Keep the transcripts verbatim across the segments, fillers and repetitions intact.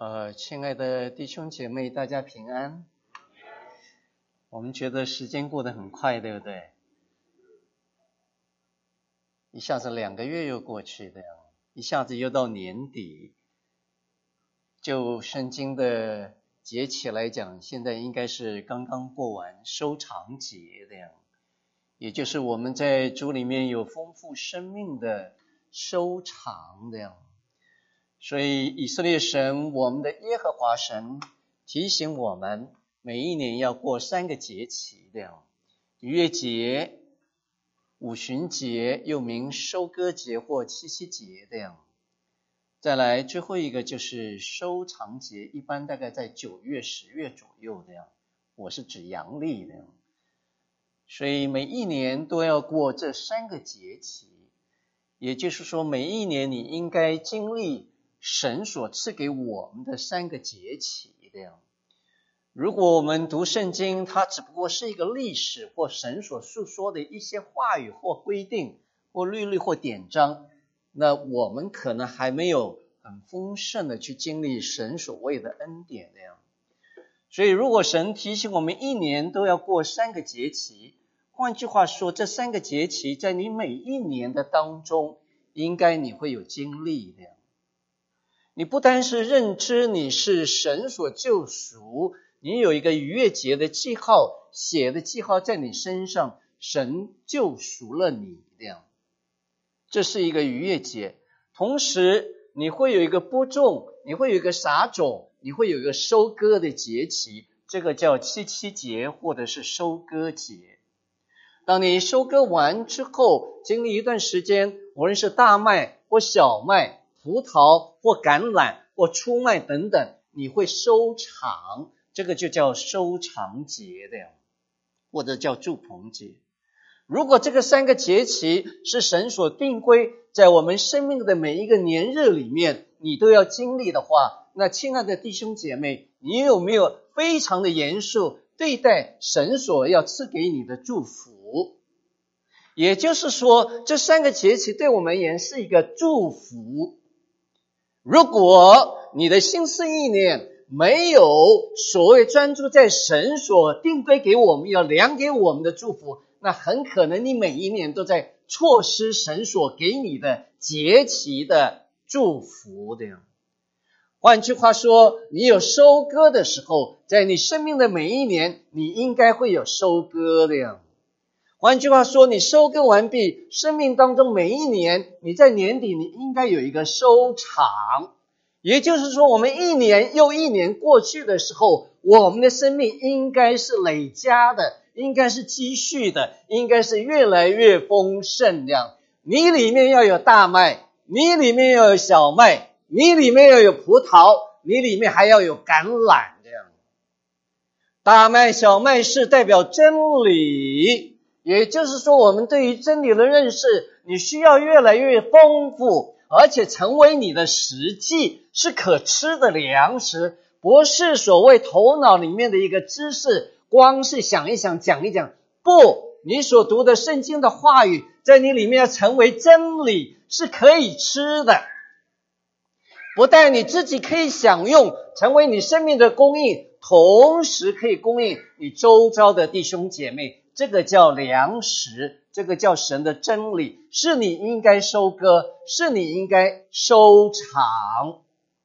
呃，亲爱的弟兄姐妹，大家平安。我们觉得时间过得很快，对不对？一下子两个月又过去的，一下子又到年底。就圣经的节期来讲，现在应该是刚刚过完收场节的样，也就是我们在主里面有丰富生命的收场的样。所以以色列神，我们的耶和华神提醒我们，每一年要过三个节期的样，逾越节、五旬节，又名收割节或七夕节的样。再来最后一个就是收场节，一般大概在九月、十月左右的样，我是指阳历的样。所以每一年都要过这三个节期，也就是说每一年你应该经历神所赐给我们的三个节期的样。如果我们读圣经，它只不过是一个历史或神所述说的一些话语或规定或律例或典章，那我们可能还没有很丰盛的去经历神所谓的恩典的样。所以如果神提醒我们一年都要过三个节期，换句话说，这三个节期在你每一年的当中，应该你会有经历的。你不单是认知你是神所救赎，你有一个逾越节的记号，写的记号在你身上，神救赎了你这样。这是一个逾越节，同时你会有一个播种，你会有一个撒种，你会有一个收割的节期，这个叫七七节或者是收割节。当你收割完之后，经历一段时间，无论是大麦或小麦、葡萄或橄榄或出麦等等，你会收场，这个就叫收场节的，或者叫住棚节。如果这个三个节期是神所定规，在我们生命的每一个年日里面，你都要经历的话，那亲爱的弟兄姐妹，你有没有非常的严肃对待神所要赐给你的祝福？也就是说，这三个节期对我们而言是一个祝福。如果你的心思意念没有所谓专注在神所定规给我们要量给我们的祝福，那很可能你每一年都在错失神所给你的节期的祝福的。换句话说，你有收割的时候，在你生命的每一年，你应该会有收割的样。换句话说，你收割完毕，生命当中每一年，你在年底你应该有一个收场。也就是说，我们一年又一年过去的时候，我们的生命应该是累加的，应该是积蓄的，应该是越来越丰盛这样。你里面要有大麦，你里面要有小麦，你里面要有葡萄，你里面还要有橄榄这样。大麦小麦是代表真理，也就是说我们对于真理的认识，你需要越来越丰富，而且成为你的实际，是可吃的粮食，不是所谓头脑里面的一个知识，光是想一想讲一讲。不，你所读的圣经的话语在你里面要成为真理，是可以吃的，不但你自己可以享用，成为你生命的供应，同时可以供应你周遭的弟兄姐妹，这个叫粮食，这个叫神的真理，是你应该收割，是你应该收场。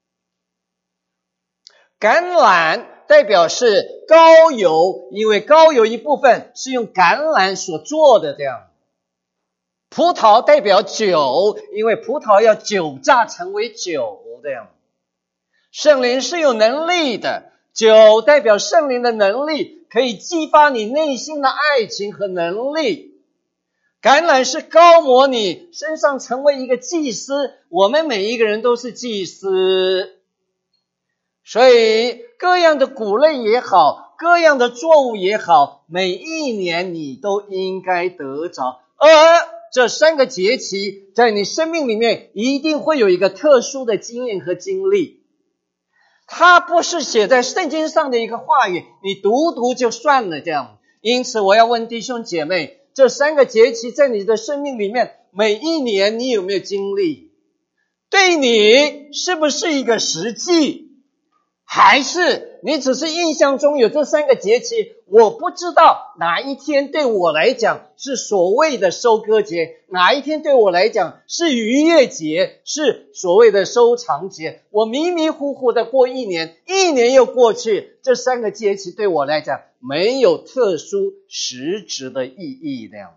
橄榄代表是膏油，因为膏油一部分是用橄榄所做的这样。葡萄代表酒，因为葡萄要酒榨成为酒这样。圣灵是有能力的，酒代表圣灵的能力，可以激发你内心的爱情和能力。橄榄是膏抹你身上成为一个祭司，我们每一个人都是祭司。所以各样的谷类也好，各样的作物也好，每一年你都应该得着。而这三个节期在你生命里面一定会有一个特殊的经验和经历。它不是写在圣经上的一个话语，你读读就算了这样。因此我要问弟兄姐妹，这三个节期在你的生命里面，每一年你有没有经历？对你是不是一个实际？ 还是你只是印象中有这三个节气，我不知道哪一天对我来讲是所谓的收割节，哪一天对我来讲是逾越节，是所谓的收藏节。我迷迷糊糊的过一年，一年又过去，这三个节气对我来讲没有特殊实质的意义的。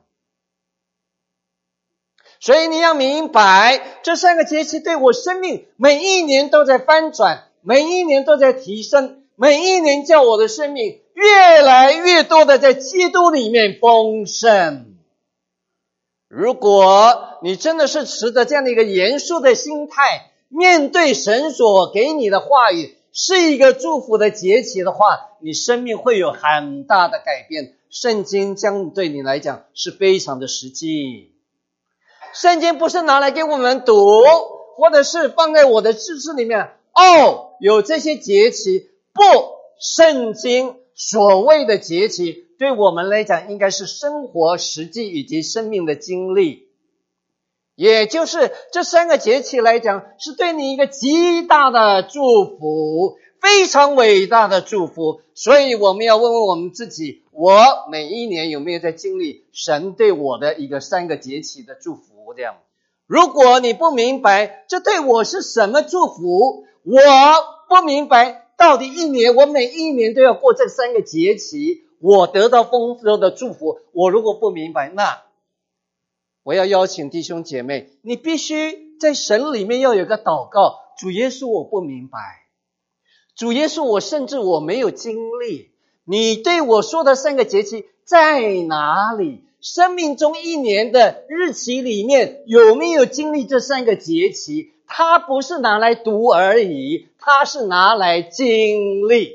所以你要明白，这三个节气对我生命每一年都在翻转，每一年都在提升，每一年叫我的生命越来越多的在基督里面丰盛。如果你真的是持着这样的一个严肃的心态，面对神所给你的话语是一个祝福的节气的话，你生命会有很大的改变。圣经将对你来讲是非常的实际。圣经不是拿来给我们读，或者是放在我的知识里面，哦，有这些节气。不，圣经所谓的节气对我们来讲应该是生活实际以及生命的经历，也就是这三个节气来讲是对你一个极大的祝福，非常伟大的祝福。所以我们要问问我们自己，我每一年有没有在经历神对我的一个三个节气的祝福。这样，如果你不明白这对我是什么祝福，我不明白到底一年我每一年都要过这三个节气，我得到丰收的祝福，我如果不明白，那我要邀请弟兄姐妹，你必须在神里面要有个祷告，主耶稣我不明白，主耶稣我甚至我没有经历，你对我说的三个节气在哪里？生命中一年的日期里面有没有经历这三个节气？它不是拿来读而已，它是拿来经历。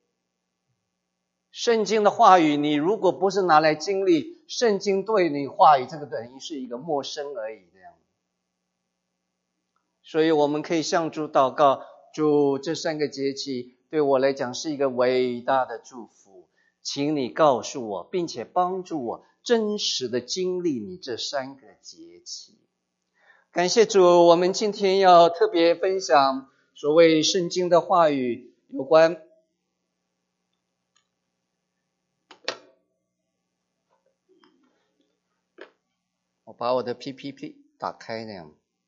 圣经的话语你如果不是拿来经历，圣经对你话语这个等于是一个陌生而已这样。所以我们可以向主祷告，主，这三个节气对我来讲是一个伟大的祝福，请你告诉我，并且帮助我真实的经历你这三个节气。感谢主，我们今天要特别分享所谓圣经的话语，有关我把我的 P P T 打开那样。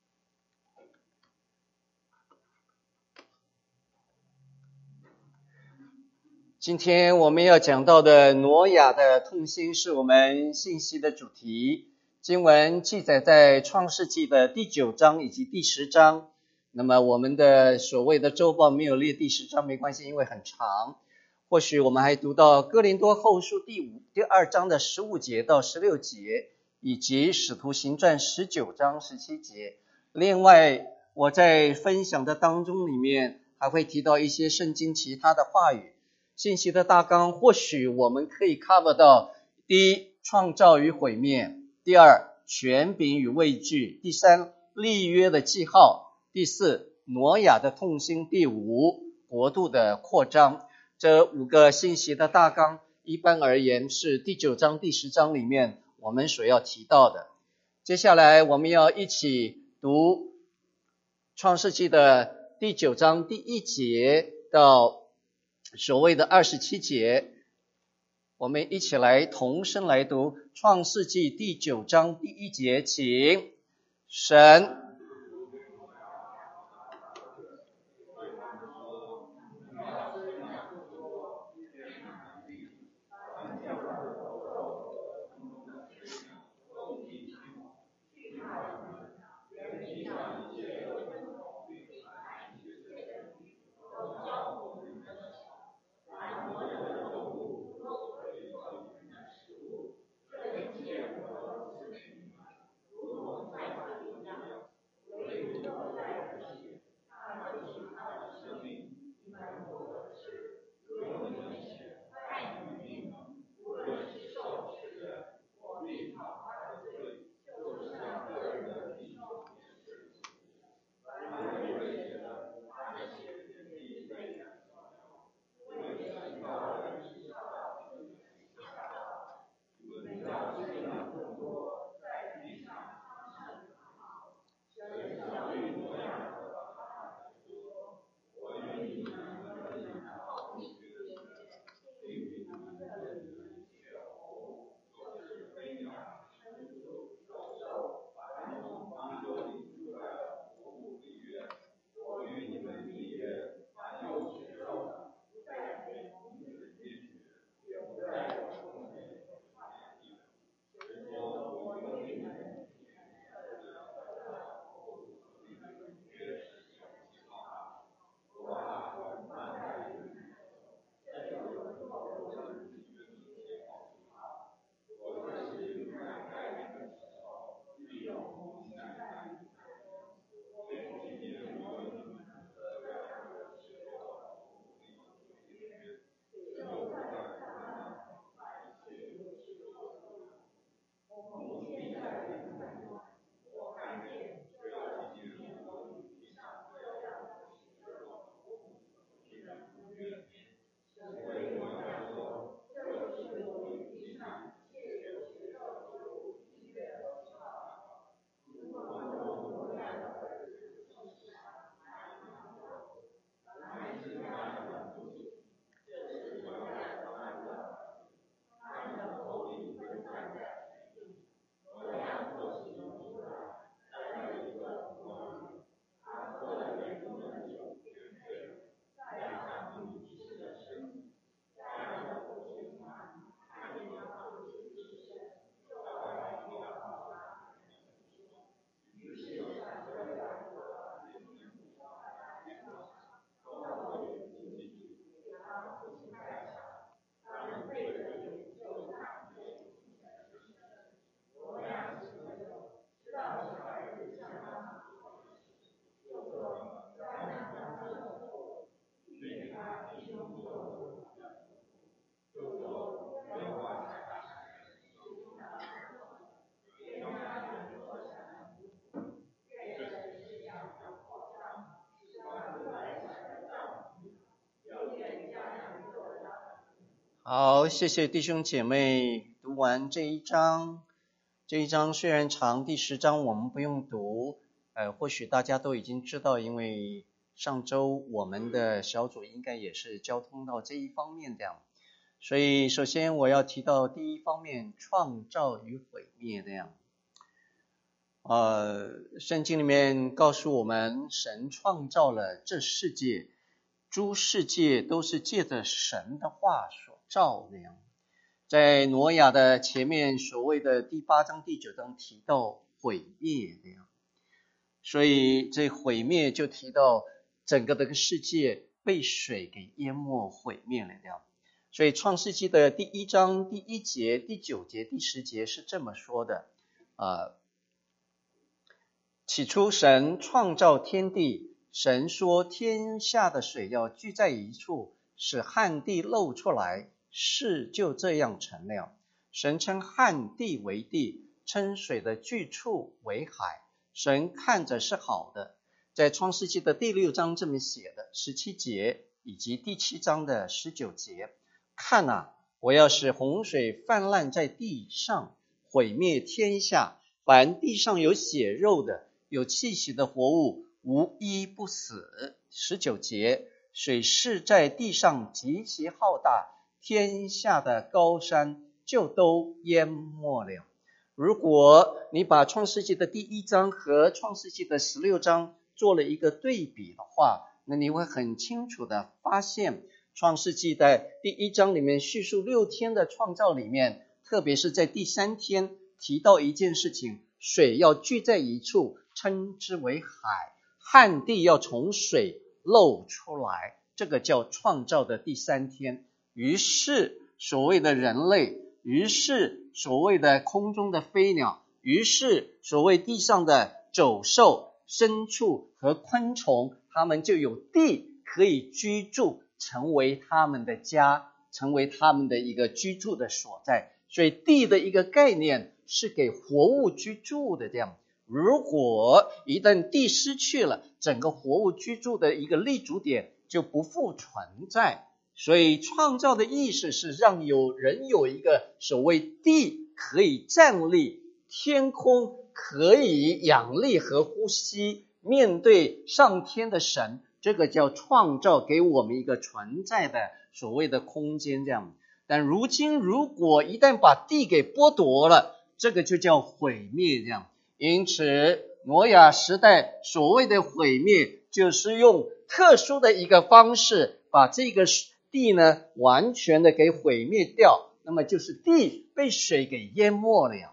今天我们要讲到的挪亚的痛心是我们信息的主题。经文记载在创世纪的第九章以及第十章，那么我们的所谓的周报没有列第十章没关系，因为很长。或许我们还读到哥林多后书第五第二章的十五节到十六节，以及使徒行传十九章十七节。另外我在分享的当中里面还会提到一些圣经其他的话语。信息的大纲或许我们可以 cover 到：第一，创造与毁灭；第二，权柄与畏惧；第三，立约的记号；第四，挪亚的痛心；第五，国度的扩张。这五个信息的大纲一般而言是第九章第十章里面我们所要提到的。接下来我们要一起读创世纪的第九章第一节到所谓的二十七节，我们一起来同声来读创世纪第九章第一节，请。神好，谢谢弟兄姐妹读完这一章。这一章虽然长，第十章我们不用读，呃，或许大家都已经知道，因为上周我们的小组应该也是交通到这一方面的。所以首先我要提到第一方面，创造与毁灭这样。呃，圣经里面告诉我们，神创造了这世界，诸世界都是借着神的话所造的样。在挪亚的前面所谓的第八章第九章提到毁灭的样，所以这毁灭就提到整个这个世界被水给淹没毁灭了这样。所以创世纪的第一章第一节、第九节、第十节是这么说的，呃，起初神创造天地，神说天下的水要聚在一处，使旱地露出来，事就这样成了。神称旱地为地，称水的聚处为海，神看着是好的。在创世纪的第六章这么写的十七节以及第七章的十九节，看啊，我要使洪水泛滥在地上，毁灭天下，凡地上有血肉的，有气息的活物，无一不死。十九节，水势在地上极其浩大，天下的高山就都淹没了。如果你把创世纪的第一章和创世纪的十六章做了一个对比的话，那你会很清楚的发现，创世纪的第一章里面叙述六天的创造里面，特别是在第三天提到一件事情，水要聚在一处，称之为海，旱地要从水露出来，这个叫创造的第三天。于是所谓的人类，于是所谓的空中的飞鸟，于是所谓地上的走兽、牲畜和昆虫，他们就有地可以居住，成为他们的家，成为他们的一个居住的所在。所以地的一个概念是给活物居住的这样。如果一旦地失去了，整个活物居住的一个立足点就不复存在。所以创造的意思是让有人有一个所谓地可以站立，天空可以仰立和呼吸，面对上天的神，这个叫创造，给我们一个存在的所谓的空间这样。但如今如果一旦把地给剥夺了，这个就叫毁灭这样。因此挪亚时代所谓的毁灭，就是用特殊的一个方式把这个地呢完全的给毁灭掉，那么就是地被水给淹没了。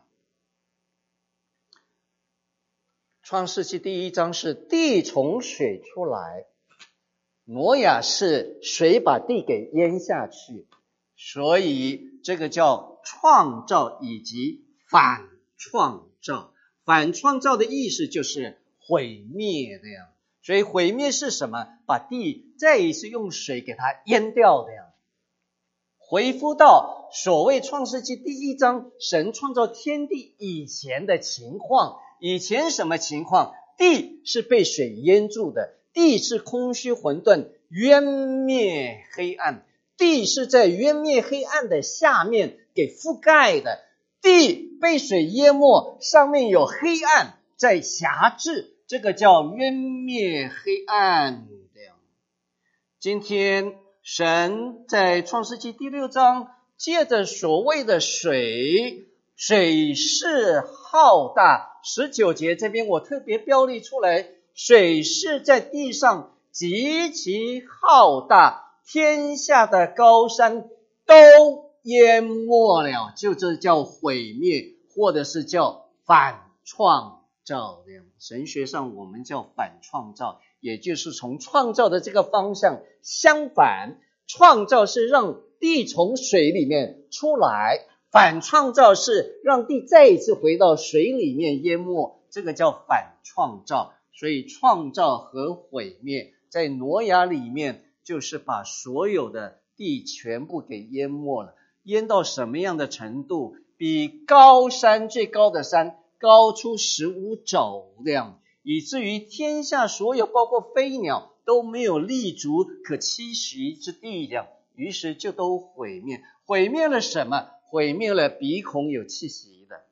创世纪第一章是地从水出来，挪亚是水把地给淹下去，所以这个叫创造以及反创造。反创造的意思就是毁灭的样。所以毁灭是什么？把地再一次用水给它淹掉的样。回复到所谓创世纪第一章神创造天地以前的情况，以前什么情况？地是被水淹住的，地是空虚混沌，渊灭黑暗，地是在渊灭黑暗的下面给覆盖的，地被水淹没，上面有黑暗在辖制，这个叫渊灭黑暗。今天神在创世纪第六章借着所谓的水，水势浩大，十九节这边我特别标列出来，水势在地上极其浩大，天下的高山都淹没了，就这叫毁灭，或者是叫反创造。神学上我们叫反创造，也就是从创造的这个方向相反，创造是让地从水里面出来，反创造是让地再一次回到水里面淹没，这个叫反创造。所以创造和毁灭在挪亚里面就是把所有的地全部给淹没了，淹到什么样的程度？比高山最高的山高出十五肘这样，以至于天下所有包括飞鸟都没有立足可栖息之地这样。 于是就都毁灭。毁灭了什么？毁灭了鼻孔有气息的。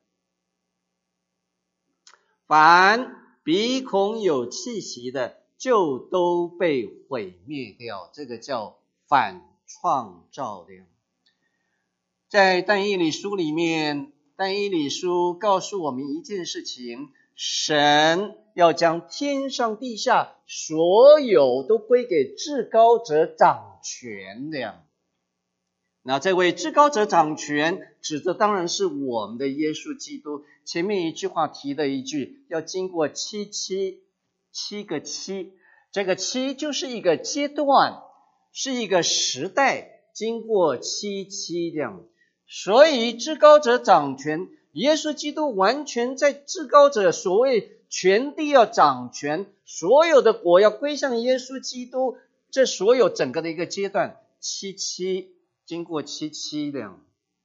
凡鼻孔有气息的，就都被毁灭掉，这个叫反创造的。在但以理书里面，但以理书告诉我们一件事情，神要将天上地下所有都归给至高者掌权的呀。那这位至高者掌权，指的当然是我们的耶稣基督。前面一句话提的一句，要经过七七，七个七，这个七就是一个阶段，是一个时代，经过七七这样。所以至高者掌权，耶稣基督完全在至高者所谓全地要掌权，所有的国要归向耶稣基督，这所有整个的一个阶段，七七经过七七的。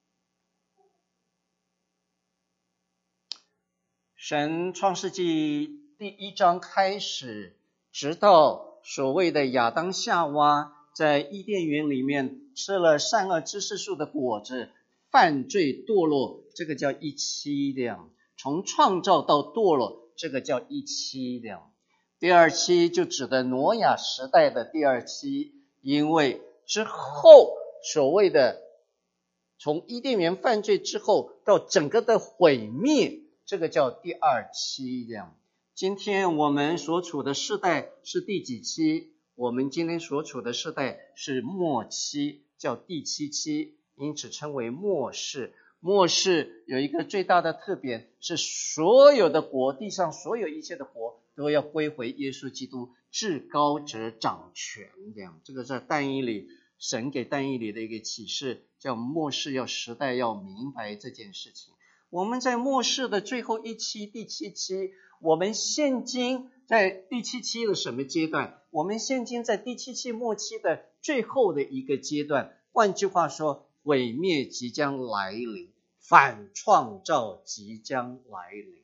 神创世纪第一章开始，直到所谓的亚当夏娃在伊甸园里面吃了善恶知识树的果子，犯罪堕落，这个叫一期的。从创造到堕落，这个叫一期的。第二期就指的挪亚时代的第二期，因为之后所谓的从伊甸园犯罪之后到整个的毁灭，这个叫第二期这样。今天我们所处的世代是第几期？我们今天所处的世代是末期，叫第七期，因此称为末世。末世有一个最大的特点，是所有的国，地上所有一切的国都要归回耶稣基督，至高者掌权这样。这个在但以理，神给但以理的一个启示，叫末世要时代要明白这件事情。我们在末世的最后一期，第七期，我们现今在第七期的什么阶段？我们现今在第七期末期的最后的一个阶段。换句话说，毁灭即将来临，反创造即将来临。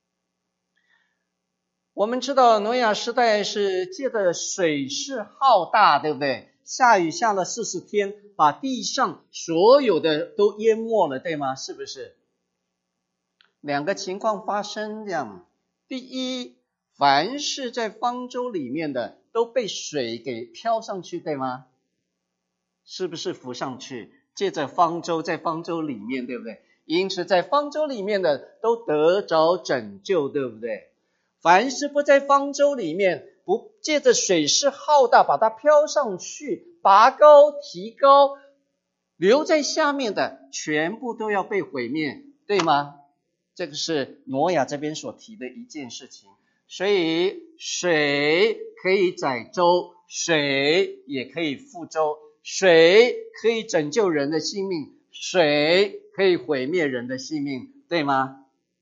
我们知道挪亚时代是借着水势浩大，对不对？下雨下了四十天，把地上所有的都淹没了，对吗？是不是？两个情况发生这样。第一，凡是在方舟里面的都被水给飘上去，对吗？是不是浮上去？借着方舟，在方舟里面，对不对？因此在方舟里面的都得着拯救，对不对？凡是不在方舟里面，不借着水势浩大把它飘上去，拔高提高，留在下面的全部都要被毁灭，对吗？这个是挪亚这边所提的一件事情。所以水可以载舟，水也可以覆舟，水可以拯救人的性命，水可以毁灭人的性命，对吗？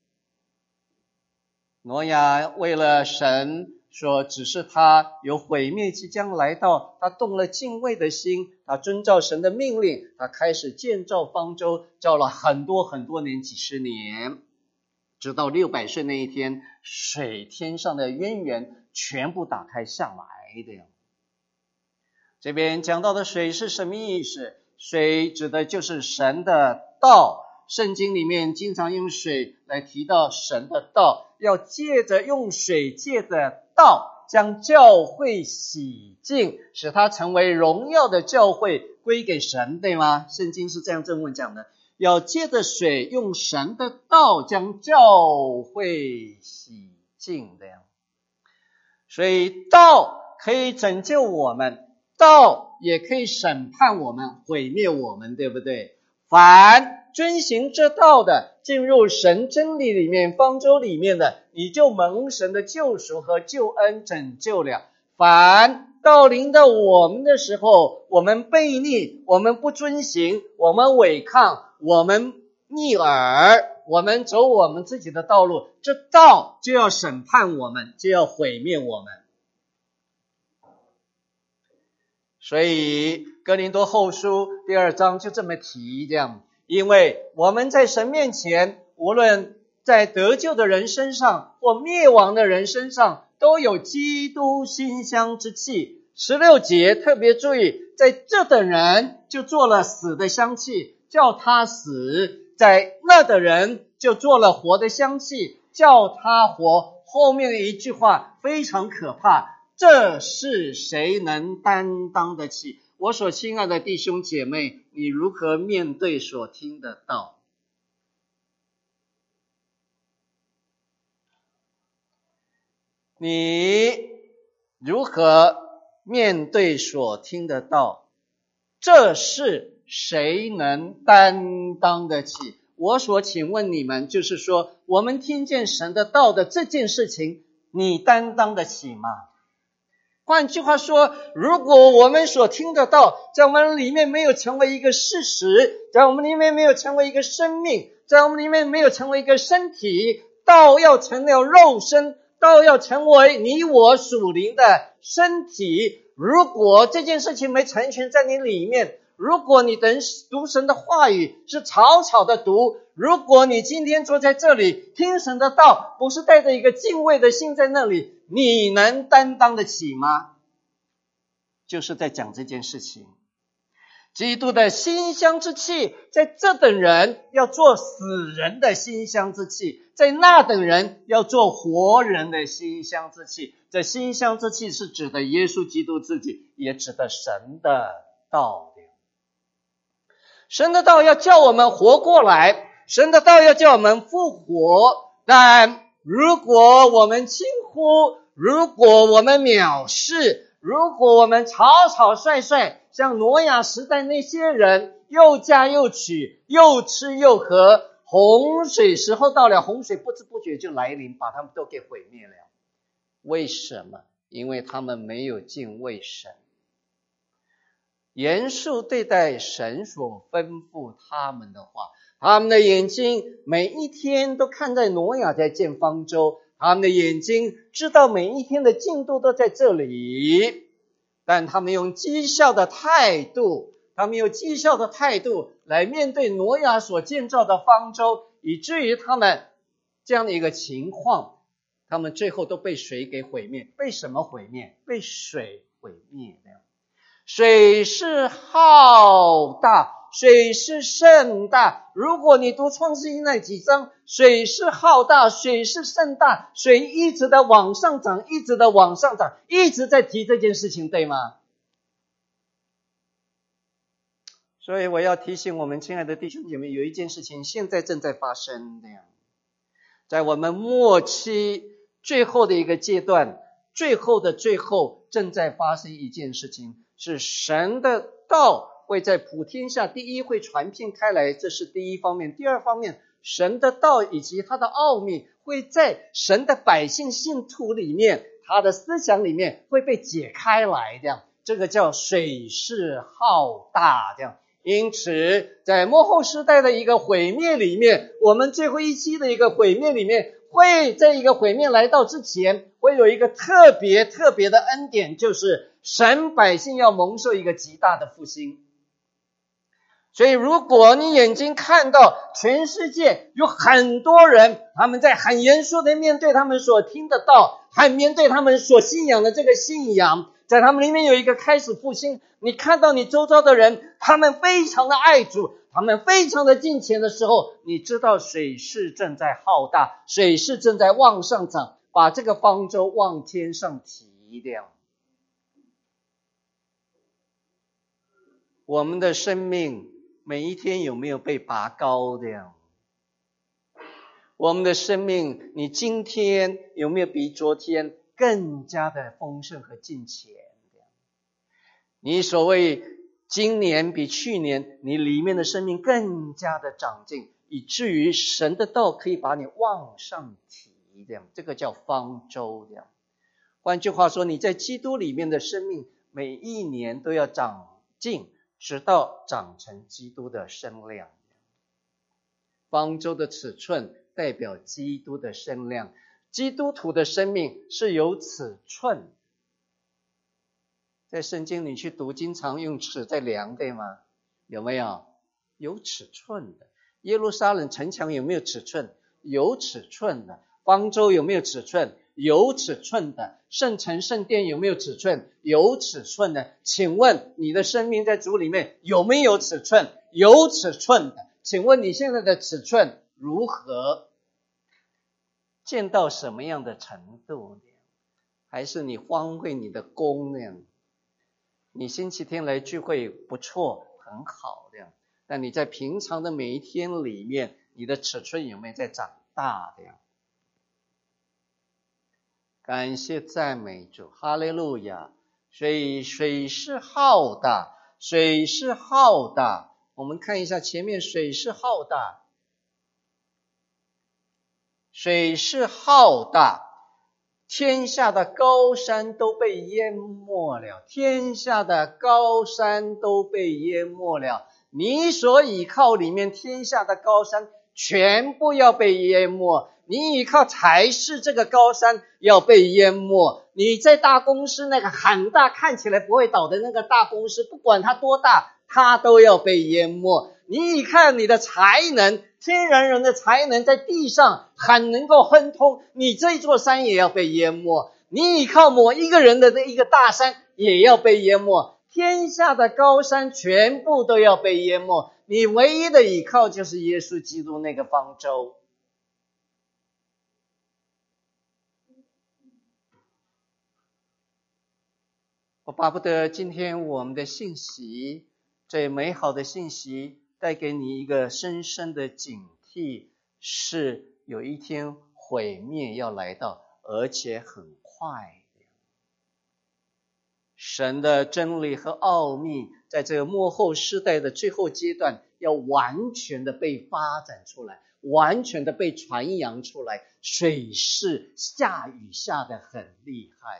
挪亚为了神说指示他有毁灭即将来到，他动了敬畏的心，他遵照神的命令，他开始建造方舟，造了很多很多年，几十年，直到六百岁那一天，水天上的渊源全部打开下来的。这边讲到的水是什么意思？水指的就是神的道，圣经里面经常用水来提到神的道，要借着用水，借着道将教会洗净，使它成为荣耀的教会，归给神，对吗？圣经是这样正文讲的，要借着水，用神的道将教会洗净的。所以道可以拯救我们，道也可以审判我们，毁灭我们，对不对？凡遵行这道的，进入神真理里面，方舟里面的，你就蒙神的救赎和救恩拯救了。凡到临到我们的时候，我们悖逆，我们不遵行，我们违抗，我们逆耳，我们走我们自己的道路，这道就要审判我们，就要毁灭我们。所以哥林多后书第二章就这么提这样，因为我们在神面前，无论在得救的人身上或灭亡的人身上，都有基督馨香之气。十六节特别注意，在这等人就做了死的香气，叫他死；在那的人就做了活的香气，叫他活。后面的一句话非常可怕，这是谁能担当得起？我所亲爱的弟兄姐妹，你如何面对所听的道？你如何面对所听的道？这是谁能担当得起？我所请问你们，就是说，我们听见神的道的这件事情，你担当得起吗？换句话说，如果我们所听的道在我们里面没有成为一个事实，在我们里面没有成为一个生命，在我们里面没有成为一个身体，道要成了肉身，道要成为你我属灵的身体。如果这件事情没成全在你里面，如果你等读神的话语是草草的读，如果你今天坐在这里听神的道，不是带着一个敬畏的心在那里，你能担当得起吗？就是在讲这件事情。基督的馨香之气，在这等人要做死人的馨香之气，在那等人要做活人的馨香之气。这馨香之气是指的耶稣基督自己，也指的神的道。神的道要叫我们活过来，神的道要叫我们复活，但如果我们轻忽，如果我们藐视，如果我们草草率率，像挪亚时代那些人，又嫁又娶，又吃又喝，洪水时候到了，洪水不知不觉就来临，把他们都给毁灭了。为什么？因为他们没有敬畏神，严肃对待神所吩咐他们的话。他们的眼睛每一天都看在挪亚在建方舟，他们的眼睛知道每一天的进度都在这里，但他们用讥笑的态度，他们用讥笑的态度来面对挪亚所建造的方舟，以至于他们这样的一个情况，他们最后都被水给毁灭。被什么毁灭？被水毁灭。水是浩大，水是盛大。如果你读创世记那几章，水是浩大，水是盛大，水一直的往上涨，一直的往上涨，一直在提这件事情，对吗？所以我要提醒我们亲爱的弟兄姐妹，有一件事情现在正在发生的，在我们末期最后的一个阶段，最后的最后正在发生一件事情，是神的道会在普天下第一会传遍开来，这是第一方面。第二方面，神的道以及他的奥秘会在神的百姓信徒里面，他的思想里面会被解开来，这样这个叫水势浩大，这样。因此在末后时代的一个毁灭里面，我们最后一期的一个毁灭里面，会在一个毁灭来到之前，会有一个特别特别的恩典，就是神百姓要蒙受一个极大的复兴。所以如果你眼睛看到全世界有很多人，他们在很严肃的面对他们所听的道，很面对他们所信仰的这个信仰，在他们里面有一个开始复兴，你看到你周遭的人，他们非常的爱主，他们非常的敬虔的时候，你知道水势正在浩大，水势正在往上涨，把这个方舟往天上提亮。我们的生命每一天有没有被拔高的呀？我们的生命，你今天有没有比昨天更加的丰盛和敬虔？你所谓今年比去年，你里面的生命更加的长进，以至于神的道可以把你往上提，这样这个叫方舟。这样换句话说，你在基督里面的生命每一年都要长进，直到长成基督的身量。方舟的尺寸代表基督的身量，基督徒的生命是有尺寸。在圣经里去读，经常用尺在量，对吗？有没有？有尺寸的。耶路撒冷城墙有没有尺寸？有尺寸的。方舟有没有尺寸？ 有尺寸的。圣城圣殿有没有尺寸？有尺寸的。请问你的生命在主里面有没有尺寸？有尺寸的。请问你现在的尺寸如何？见到什么样的程度？还是你荒废你的功呢？你星期天来聚会不错，很好的，但你在平常的每一天里面，你的尺寸有没有在长大的？感谢赞美主，哈利路亚！水水是浩大，水是浩大。我们看一下前面，水是浩大，水是浩大。天下的高山都被淹没了，天下的高山都被淹没了。你所倚靠里面天下的高山全部要被淹没，你倚靠才是这个高山要被淹没。你在大公司那个很大看起来不会倒的那个大公司，不管它多大，它都要被淹没。你看你的才能，天然人的才能在地上很能够亨通，你这座山也要被淹没。你依靠某一个人的一个大山也要被淹没，天下的高山全部都要被淹没，你唯一的依靠就是耶稣基督那个方舟。我巴不得今天我们的信息，这美好的信息带给你一个深深的警惕，是有一天毁灭要来到，而且很快。神的真理和奥秘在这个末后世代的最后阶段要完全的被发展出来，完全的被传扬出来。水势下雨下得很厉害，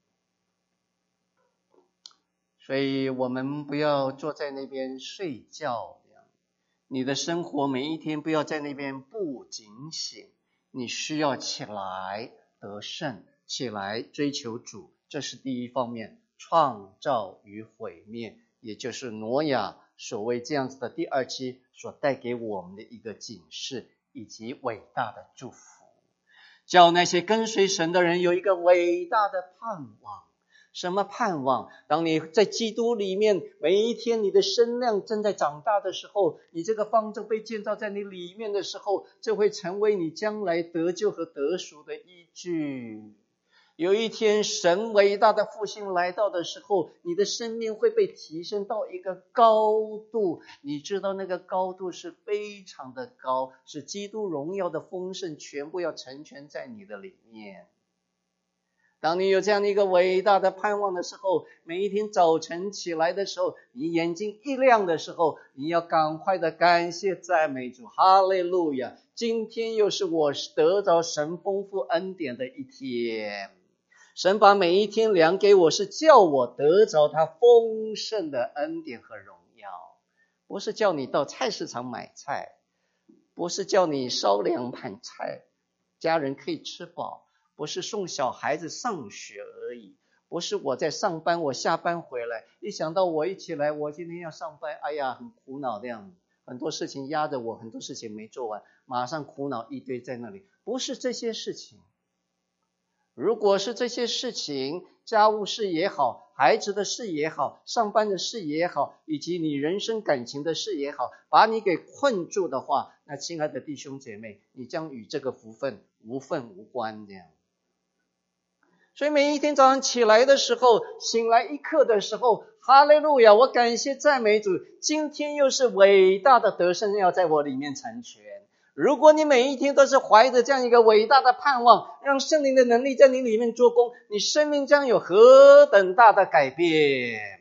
所以我们不要坐在那边睡觉，你的生活每一天不要在那边不警醒，你需要起来得胜，起来追求主，这是第一方面。创造与毁灭，也就是挪亚所谓这样子的第二期所带给我们的一个警示以及伟大的祝福，叫那些跟随神的人有一个伟大的盼望。什么盼望？当你在基督里面，每一天你的身量正在长大的时候，你这个方舟被建造在你里面的时候，这会成为你将来得救和得赎的依据。有一天神伟大的复兴来到的时候，你的生命会被提升到一个高度，你知道那个高度是非常的高，是基督荣耀的丰盛全部要成全在你的里面。当你有这样的一个伟大的盼望的时候，每一天早晨起来的时候，你眼睛一亮的时候，你要赶快的感谢赞美主，哈利路亚！今天又是我得着神丰富恩典的一天，神把每一天量给我，是叫我得着他丰盛的恩典和荣耀，不是叫你到菜市场买菜，不是叫你烧两盘菜家人可以吃饱，不是送小孩子上学而已，不是我在上班，我下班回来一想到我一起来我今天要上班，哎呀很苦恼这样，很多事情压着我，很多事情没做完，马上苦恼一堆在那里，不是这些事情。如果是这些事情，家务事也好，孩子的事也好，上班的事也好，以及你人生感情的事也好，把你给困住的话，那亲爱的弟兄姐妹，你将与这个福分无分无关这样。所以每一天早上起来的时候，醒来一刻的时候，哈利路亚，我感谢赞美主，今天又是伟大的得胜要在我里面成全。如果你每一天都是怀着这样一个伟大的盼望，让圣灵的能力在你里面做工，你生命将有何等大的改变。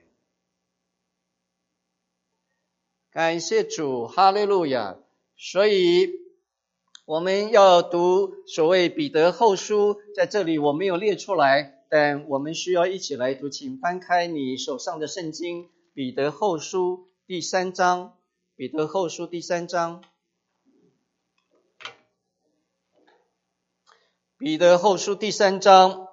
感谢主，哈利路亚。所以我们要读所谓彼得后书，在这里我没有列出来，但我们需要一起来读，请翻开你手上的圣经，彼得后书第三章，彼得后书第三章，彼得后书第三章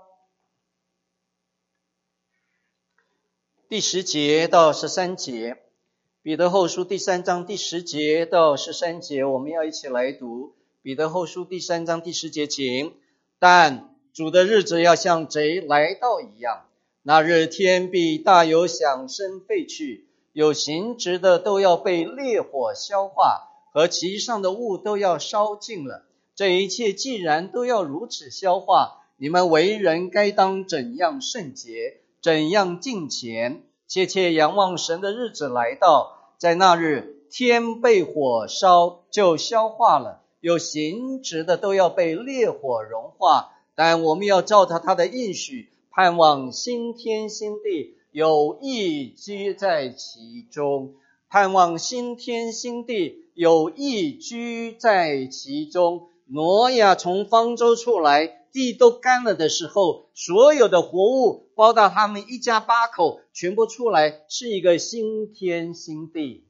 第十节到十三节，彼得后书第三章第十节到十三节，我们要一起来读。彼得后书第三章第十节，请。但主的日子要像贼来到一样。那日天必大有响声废去，有形质的都要被烈火消化，和其上的物都要烧尽了。这一切既然都要如此消化，你们为人该当怎样圣洁，怎样敬虔，切切仰望神的日子来到。在那日，天被火烧就消化了，有形质的都要被烈火融化，但我们要照着他的应许，盼望新天新地，有义居在其中。盼望新天新地，有义居在其中。挪亚从方舟出来，地都干了的时候，所有的活物，包括他们一家八口，全部出来，是一个新天新地。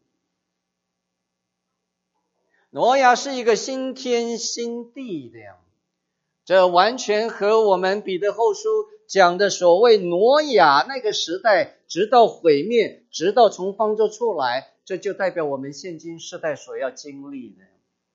挪亚是一个新天新地的样子，这完全和我们彼得后书讲的所谓挪亚那个时代，直到毁灭，直到从方舟出来，这就代表我们现今世代所要经历的。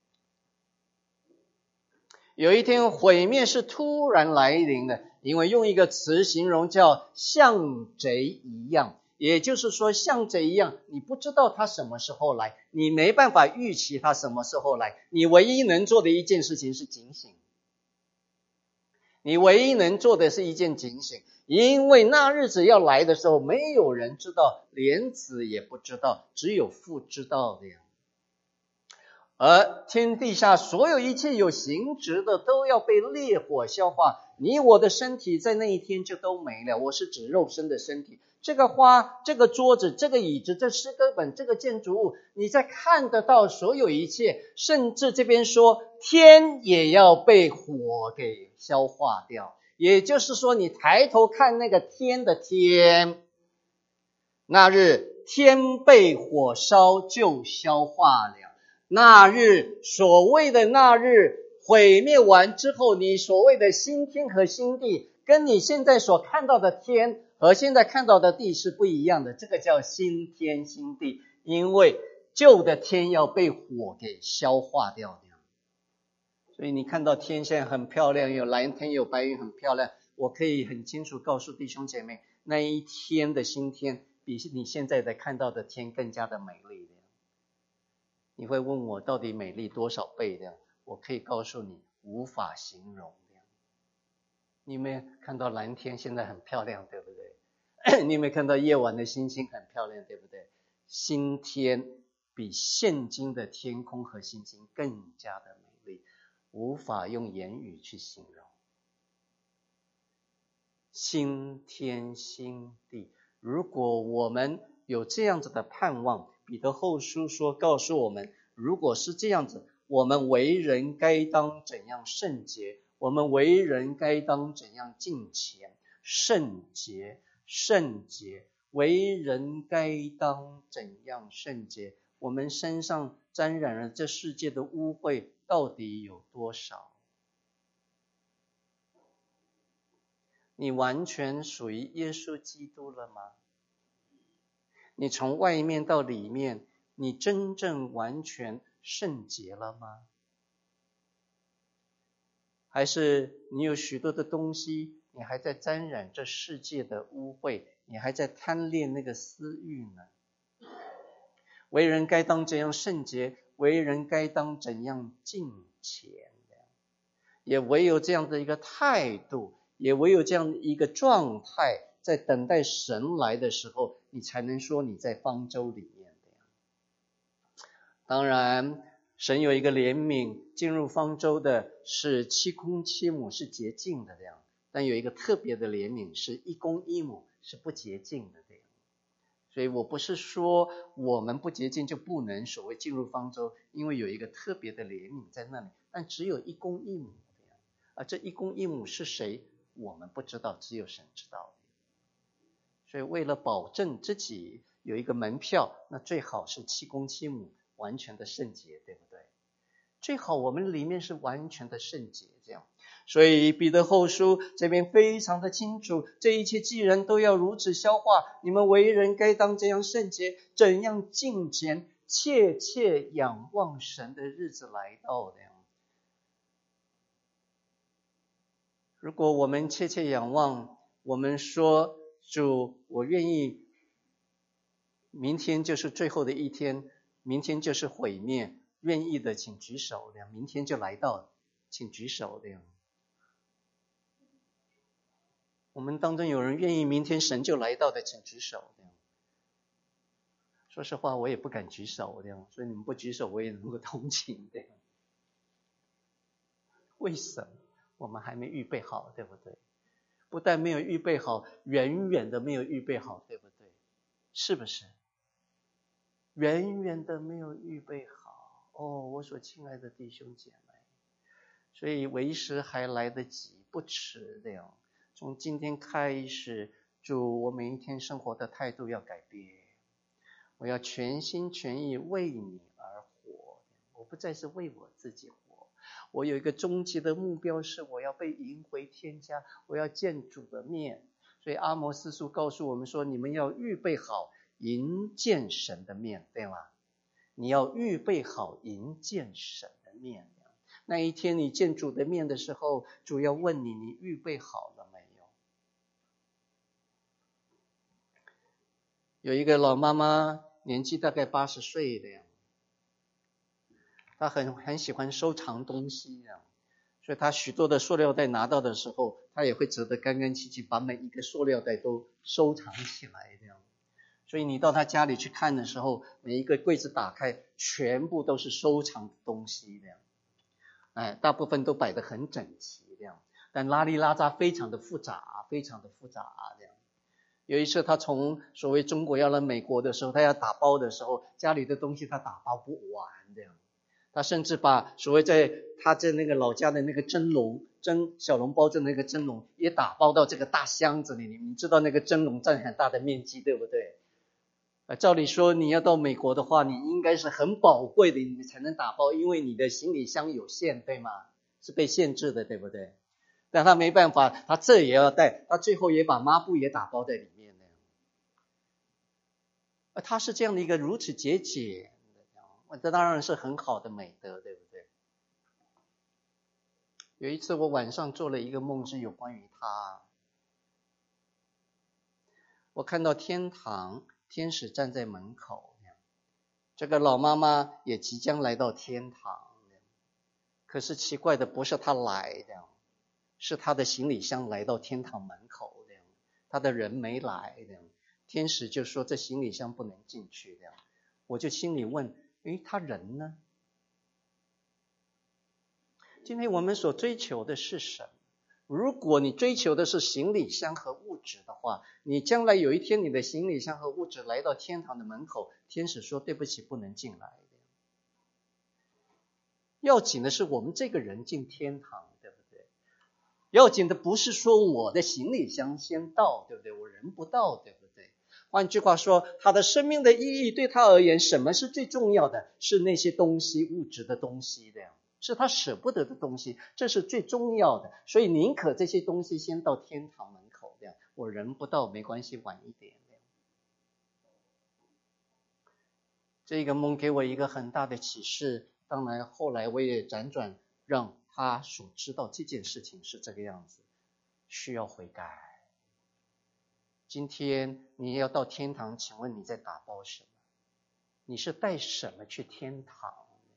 有一天毁灭是突然来临的，因为用一个词形容叫像贼一样，也就是说像贼一样，你不知道他什么时候来，你没办法预期他什么时候来，你唯一能做的一件事情是警醒。你唯一能做的是一件警醒，因为那日子要来的时候，没有人知道，连子也不知道，只有父知道的呀。而天地下所有一切有形质的都要被烈火消化，你我的身体在那一天就都没了，我是指肉身的身体。这个花，这个桌子，这个椅子，这诗歌本，这个建筑物，你在看得到所有一切，甚至这边说天也要被火给消化掉，也就是说你抬头看那个天的天，那日天被火烧就消化了。那日所谓的那日毁灭完之后，你所谓的新天和新地，跟你现在所看到的天和现在看到的地是不一样的，这个叫新天新地，因为旧的天要被火给消化掉的。所以你看到天现在很漂亮，有蓝天有白云很漂亮，我可以很清楚告诉弟兄姐妹，那一天的新天比你现在的看到的天更加的美丽的。你会问我到底美丽多少倍的？我可以告诉你无法形容的。你有没有看到蓝天现在很漂亮，对不对？你有没有看到夜晚的星星很漂亮，对不对？新天比现今的天空和星星更加的美丽，无法用言语去形容。新天新地，如果我们有这样子的盼望，彼得后书说告诉我们，如果是这样子，我们为人该当怎样圣洁，我们为人该当怎样敬虔，圣洁圣洁，为人该当怎样圣洁，我们身上沾染了这世界的污秽到底有多少？你完全属于耶稣基督了吗？你从外面到里面，你真正完全圣洁了吗？还是你有许多的东西，你还在沾染这世界的污秽，你还在贪恋那个私欲呢？为人该当怎样圣洁，为人该当怎样敬虔，也唯有这样的一个态度，也唯有这样的一个状态，在等待神来的时候，你才能说你在方舟里面的。当然神有一个怜悯，进入方舟的是七公七母是洁净的这样，但有一个特别的怜悯，是一公一母是不洁净的这样。所以我不是说我们不洁净就不能所谓进入方舟，因为有一个特别的怜悯在那里，但只有一公一母这样，而这一公一母是谁我们不知道，只有神知道。所以为了保证自己有一个门票，那最好是七公七母完全的圣洁，对不对？最好我们里面是完全的圣洁这样。所以彼得后书这边非常的清楚，这一切既然都要如此消化，你们为人该当怎样圣洁，怎样敬虔，切切仰望神的日子来到的。 如果我们切切仰望，我们说主，我愿意，明天就是最后的一天，明天就是毁灭，愿意的请举手，这样明天就来到，请举手，这样。我们当中有人愿意明天神就来到的，请举手，这样。说实话，我也不敢举手，这样，所以你们不举手，我也能够同情，这样。为什么？我们还没预备好，对不对？不但没有预备好，远远的没有预备好，对不对？是不是？远远的没有预备好。哦，我所亲爱的弟兄姐妹，所以为时还来得及，不迟的样。从今天开始，主，我每一天生活的态度要改变，我要全心全意为你而活，我不再是为我自己活。我有一个终极的目标，是我要被迎回天家，我要见主的面。所以阿摩司书告诉我们说，你们要预备好迎见神的面，对吗？你要预备好迎见神的面。那一天你见主的面的时候，主要问你，你预备好了没有？有一个老妈妈，年纪大概八十岁的样，她很很喜欢收藏东西这样，所以她许多的塑料袋拿到的时候，她也会折得干干净净，把每一个塑料袋都收藏起来这样。所以你到她家里去看的时候，每一个柜子打开，全部都是收藏的东西这样，哎，大部分都摆得很整齐这样，但拉里拉扎非常的复杂，非常的复杂这样。有一次他从所谓中国要来美国的时候，他要打包的时候，家里的东西他打包不完这样。他甚至把所谓在他在那个老家的那个蒸笼蒸小笼包的那个蒸笼也打包到这个大箱子里，你知道那个蒸笼占很大的面积，对不对？呃，照理说你要到美国的话，你应该是很宝贵的你才能打包，因为你的行李箱有限，对吗？是被限制的，对不对？但他没办法，他这也要带，他最后也把抹布也打包在里面。而他是这样的一个如此节俭，这当然是很好的美德，对不对？有一次我晚上做了一个梦，是有关于他。我看到天堂天使站在门口，这个老妈妈也即将来到天堂，可是奇怪的不是她来的，是她的行李箱来到天堂门口的，她的人没来的，天使就说这行李箱不能进去的。我就心里问，诶，他人呢？今天我们所追求的是什么？如果你追求的是行李箱和物质的话，你将来有一天你的行李箱和物质来到天堂的门口，天使说对不起，不能进来。要紧的是我们这个人进天堂，对不对？要紧的不是说我的行李箱先到，对不对？我人不到，对不对？换句话说，他的生命的意义对他而言，什么是最重要的？是那些东西，物质的东西的，是他舍不得的东西，这是最重要的。所以宁可这些东西先到天堂门口的，我人不到没关系，晚一点。这个梦给我一个很大的启示，当然后来我也辗转让他所知道这件事情是这个样子，需要悔改。今天你要到天堂，请问你在打包什么？你是带什么去天堂？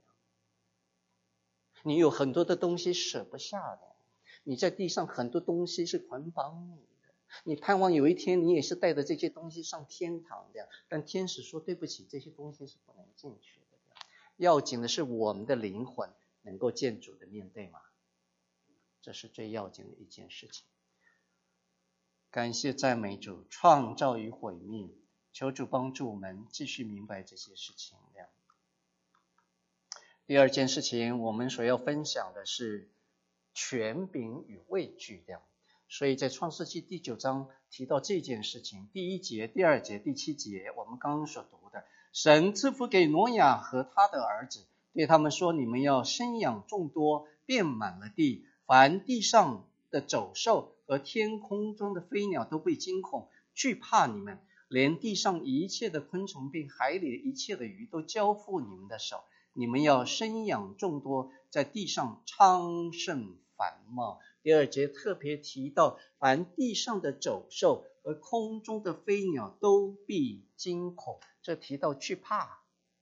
你有很多的东西舍不下的，你在地上很多东西是捆绑你的，你盼望有一天你也是带着这些东西上天堂的，但天使说对不起，这些东西是不能进去的。要紧的是我们的灵魂能够见主的面，对吗？这是最要紧的一件事情。感谢赞美主，创造与毁灭，求主帮助我们继续明白这些事情。第二件事情，我们所要分享的是权柄与畏惧的。所以在创世纪第九章提到这件事情，第一节、第二节、第七节，我们刚刚所读的，神赐福给挪亚和他的儿子，对他们说，你们要生养众多，遍满了地，凡地上的走兽和天空中的飞鸟都会惊恐惧怕你们，连地上一切的昆虫并海里一切的鱼都交付你们的手，你们要生养众多，在地上昌盛繁茂， 第二节特别提到，凡地上的走兽和空中的飞鸟都必惊恐，这提到惧怕。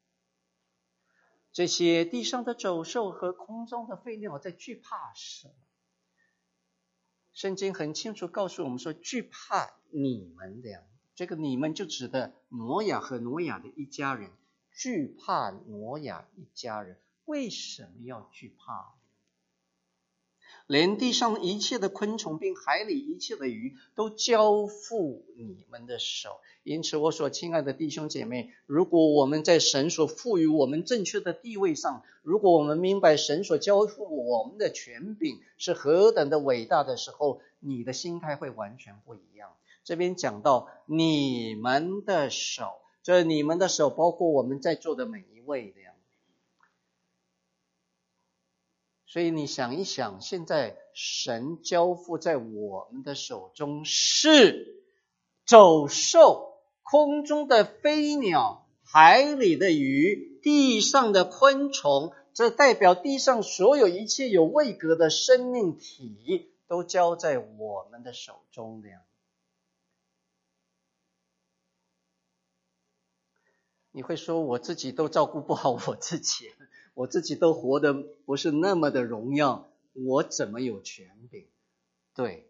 这些地上的走兽和空中的飞鸟在惧怕什么？圣经很清楚告诉我们说，惧怕你们的，这个你们就指的挪亚和挪亚的一家人，惧怕挪亚一家人。为什么要惧怕？连地上一切的昆虫并海里一切的鱼都交付你们的手。因此我所亲爱的弟兄姐妹，如果我们在神所赋予我们正确的地位上，如果我们明白神所交付我们的权柄是何等的伟大的时候，你的心态会完全不一样。这边讲到你们的手，这你们的手包括我们在座的每一位的。所以你想一想，现在神交付在我们的手中是走兽、空中的飞鸟、海里的鱼、地上的昆虫，这代表地上所有一切有位格的生命体都交在我们的手中的。你会说，我自己都照顾不好我自己，我自己都活得不是那么的荣耀，我怎么有权柄？对，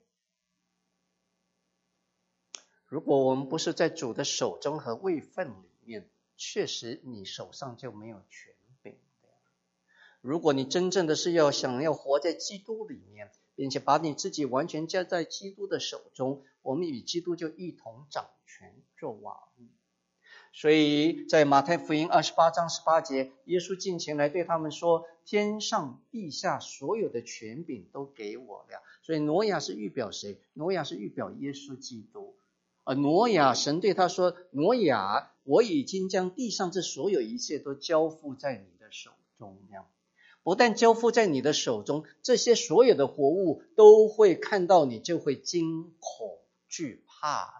如果我们不是在主的手中和位分里面，确实你手上就没有权柄。如果你真正的是要想要活在基督里面，并且把你自己完全交在基督的手中，我们与基督就一同掌权作王。所以在马太福音二十八章十八节，耶稣近前来对他们说，天上地下所有的权柄都给我了。所以挪亚是预表谁？挪亚是预表耶稣基督。而挪亚，神对他说，挪亚，我已经将地上这所有一切都交付在你的手中。不但交付在你的手中，这些所有的活物都会看到你，就会惊恐惧怕。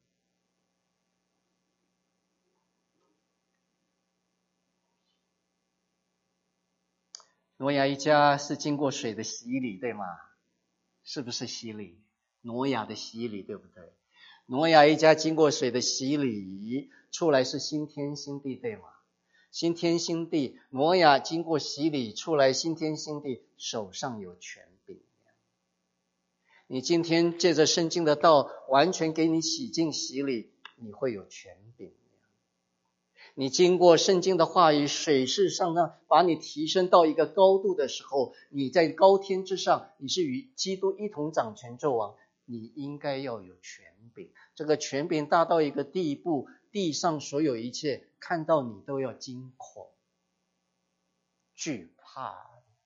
挪亚一家是经过水的洗礼，对吗？是不是洗礼？挪亚的洗礼，对不对？挪亚一家经过水的洗礼，出来是新天新地，对吗？新天新地，挪亚经过洗礼出来新天新地，手上有权柄。你今天借着圣经的道完全给你洗净洗礼，你会有权柄。你经过圣经的话语，水势上让把你提升到一个高度的时候，你在高天之上，你是与基督一同掌权作王，你应该要有权柄。这个权柄大到一个地步，地上所有一切看到你都要惊恐惧怕。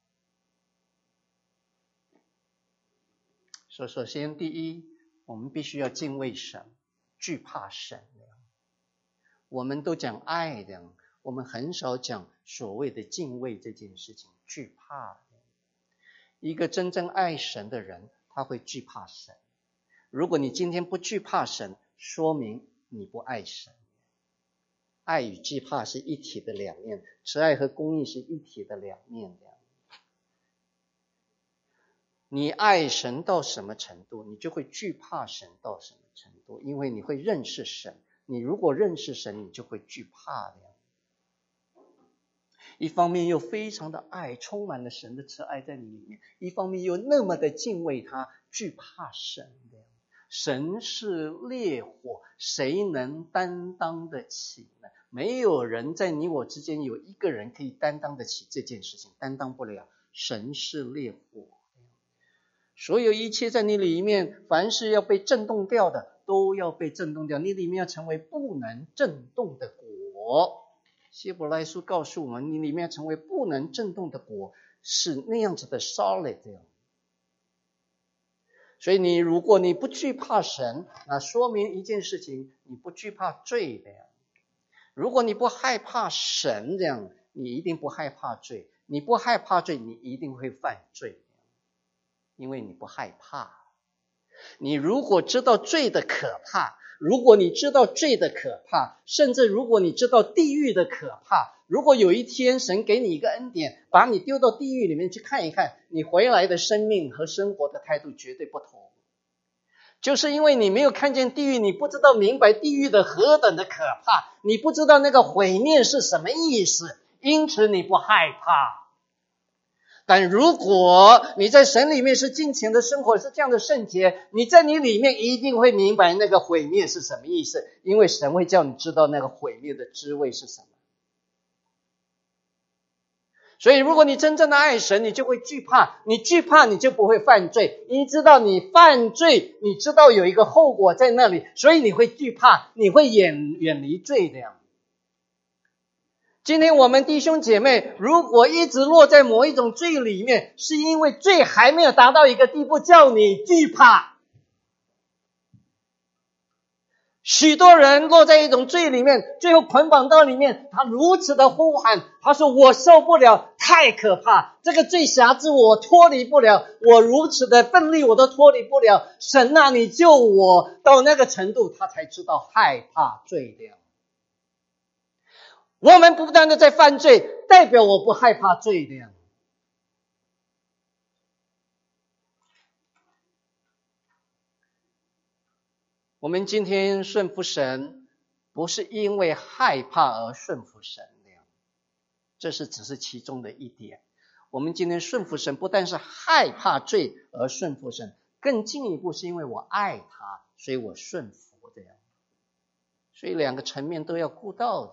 所以首先第一，我们必须要敬畏神，惧怕神。我们都讲爱的，我们很少讲所谓的敬畏这件事情，惧怕。一个真正爱神的人，他会惧怕神。如果你今天不惧怕神，说明你不爱神。爱与惧怕是一体的两面，慈爱和公义是一体的两面。你爱神到什么程度，你就会惧怕神到什么程度，因为你会认识神。你如果认识神，你就会惧怕的。一方面又非常的爱，充满了神的慈爱在你里面，一方面又那么的敬畏他，惧怕神的。神是烈火，谁能担当得起呢？没有人在你我之间有一个人可以担当得起这件事情，担当不了。神是烈火，所有一切在你里面，凡是要被震动掉的，都要被震动掉，你里面要成为不能震动的果。希伯来书告诉我们，你里面要成为不能震动的果，是那样子的 solid。 所以你如果你不惧怕神，那说明一件事情，你不惧怕罪的。如果你不害怕神，这样你一定不害怕罪，你不害怕罪，你一定会犯罪，因为你不害怕。你如果知道罪的可怕， 如果你知道罪的可怕，甚至如果你知道地狱的可怕，如果有一天神给你一个恩典，把你丢到地狱里面去看一看，你回来的生命和生活的态度绝对不同。就是因为你没有看见地狱，你不知道明白地狱的何等的可怕，你不知道那个毁灭是什么意思，因此你不害怕。但如果你在神里面是敬虔的生活，是这样的圣洁，你在你里面一定会明白那个毁灭是什么意思，因为神会叫你知道那个毁灭的滋味是什么。所以如果你真正的爱神，你就会惧怕，你惧怕你就不会犯罪，你知道你犯罪，你知道有一个后果在那里，所以你会惧怕，你会远远离罪的。今天我们弟兄姐妹如果一直落在某一种罪里面，是因为罪还没有达到一个地步叫你惧怕。许多人落在一种罪里面，最后捆绑到里面，他如此的呼喊，他说我受不了，太可怕，这个罪辖制我脱离不了，我如此的奋力我都脱离不了，神啊你救我，到那个程度他才知道害怕罪了。我们不断的在犯罪，代表我不害怕罪的。我们今天顺服神，不是因为害怕而顺服神的，这是只是其中的一点。我们今天顺服神，不但是害怕罪而顺服神，更进一步是因为我爱他，所以我顺服的。所以两个层面都要顾到的。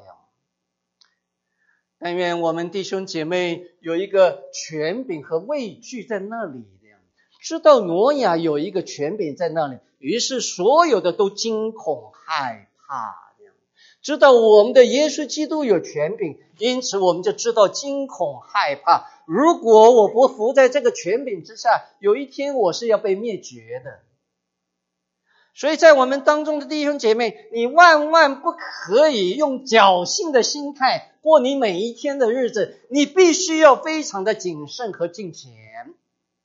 但愿我们弟兄姐妹有一个权柄和畏惧在那里的，知道挪亚有一个权柄在那里，于是所有的都惊恐害怕的，知道我们的耶稣基督有权柄，因此我们就知道惊恐害怕。如果我不服在这个权柄之下，有一天我是要被灭绝的。所以在我们当中的弟兄姐妹，你万万不可以用侥幸的心态过你每一天的日子，你必须要非常的谨慎和敬虔，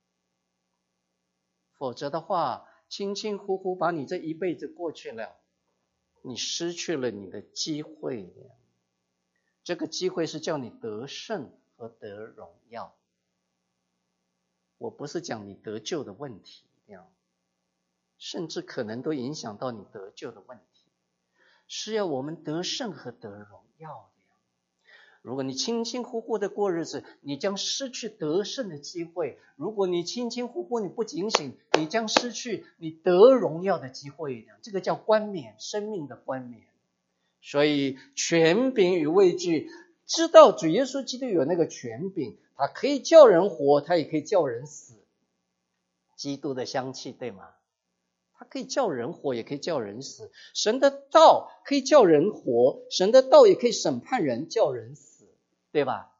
否则的话，轻轻忽忽把你这一辈子过去了，你失去了你的机会。这个机会是叫你得胜和得荣耀，我不是讲你得救的问题，甚至可能都影响到你得救的问题，是要我们得胜和得荣耀的。如果你轻轻忽忽的过日子，你将失去得胜的机会；如果你轻轻忽忽，你不警醒，你将失去你得荣耀的机会。这个叫冠冕，生命的冠冕。所以权柄与畏惧，知道主耶稣基督有那个权柄，他可以叫人活，他也可以叫人死。基督的香气，对吗？他可以叫人活，也可以叫人死。神的道可以叫人活，神的道也可以审判人，叫人死，对吧？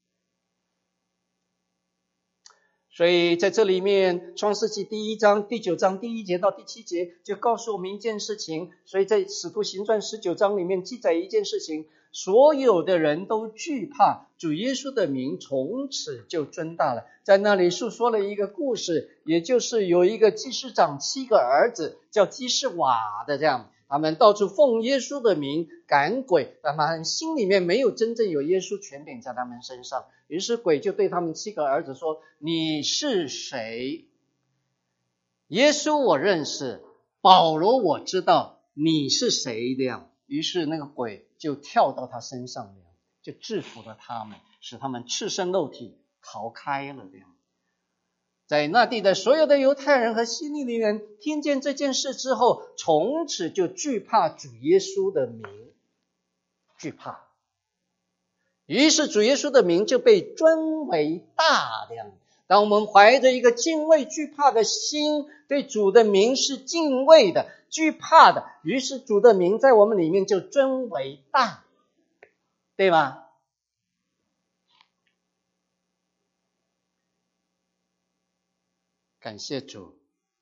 所以在这里面，创世纪第一章第九章第一节到第七节就告诉我们一件事情。所以在使徒行传十九章里面记载一件事情，所有的人都惧怕主耶稣的名，从此就尊大了。在那里述说了一个故事，也就是有一个祭司长七个儿子，叫基士瓦的，这样他们到处奉耶稣的名赶鬼，他们心里面没有真正有耶稣权柄在他们身上。于是鬼就对他们七个儿子说，你是谁？耶稣我认识，保罗我知道，你是谁的样？于是那个鬼就跳到他身上，就制服了他们，使他们赤身露体逃开了。在那地的所有的犹太人和希利尼人听见这件事之后，从此就惧怕主耶稣的名，惧怕。于是主耶稣的名就被尊为大的。当我们怀着一个敬畏惧怕的心，对主的名是敬畏的惧怕的，于是主的名在我们里面就尊为大，对吧？感谢主。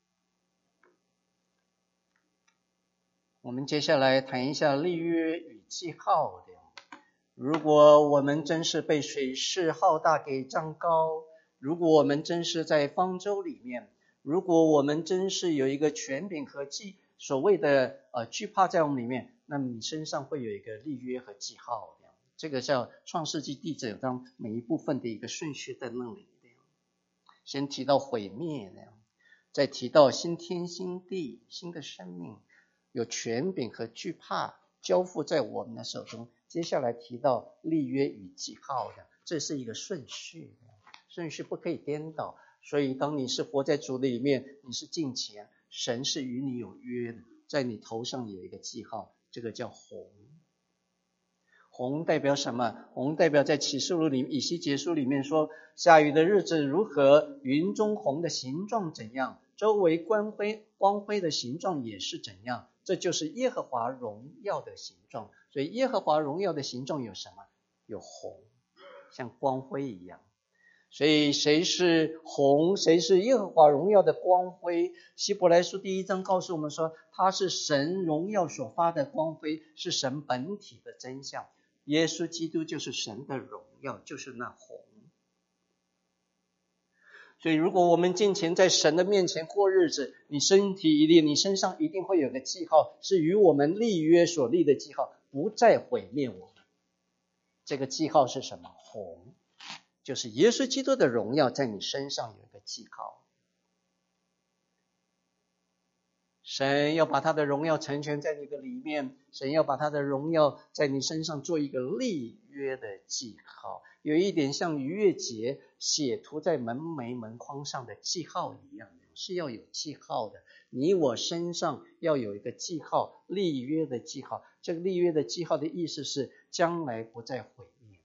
我们接下来谈一下立约与记号的。如果我们真是被水势浩大给涨高，如果我们真是在方舟里面，如果我们真是有一个权柄和记所谓的呃惧怕在我们里面，那么你身上会有一个立约和记号，这个叫创世纪第九章每一部分的一个顺序在那里。先提到毁灭，再提到新天新地，新的生命，有权柄和惧怕交付在我们的手中。接下来提到立约与记号的，这是一个顺序，顺序不可以颠倒。所以当你是活在主里面，你是敬虔，神是与你有约的，在你头上有一个记号，这个叫红。红代表什么？红代表在启示录里以西结书里面说，下雨的日子如何，云中红的形状怎样，周围光辉光辉的形状也是怎样，这就是耶和华荣耀的形状。所以耶和华荣耀的形状有什么？有红，像光辉一样。所以谁是红，谁是耶和华荣耀的光辉？希伯来书第一章告诉我们说，它是神荣耀所发的光辉，是神本体的真相。耶稣基督就是神的荣耀，就是那红。所以如果我们敬虔在神的面前过日子，你身体一立，你身上一定会有个记号，是与我们立约所立的记号，不再毁灭我们。这个记号是什么？红，就是耶稣基督的荣耀在你身上有一个记号。神要把他的荣耀成全在你的里面，神要把他的荣耀在你身上做一个立约的记号，有一点像逾越节写涂在门楣门框上的记号一样，是要有记号的。你我身上要有一个记号，立约的记号。这个立约的记号的意思是将来不再毁灭。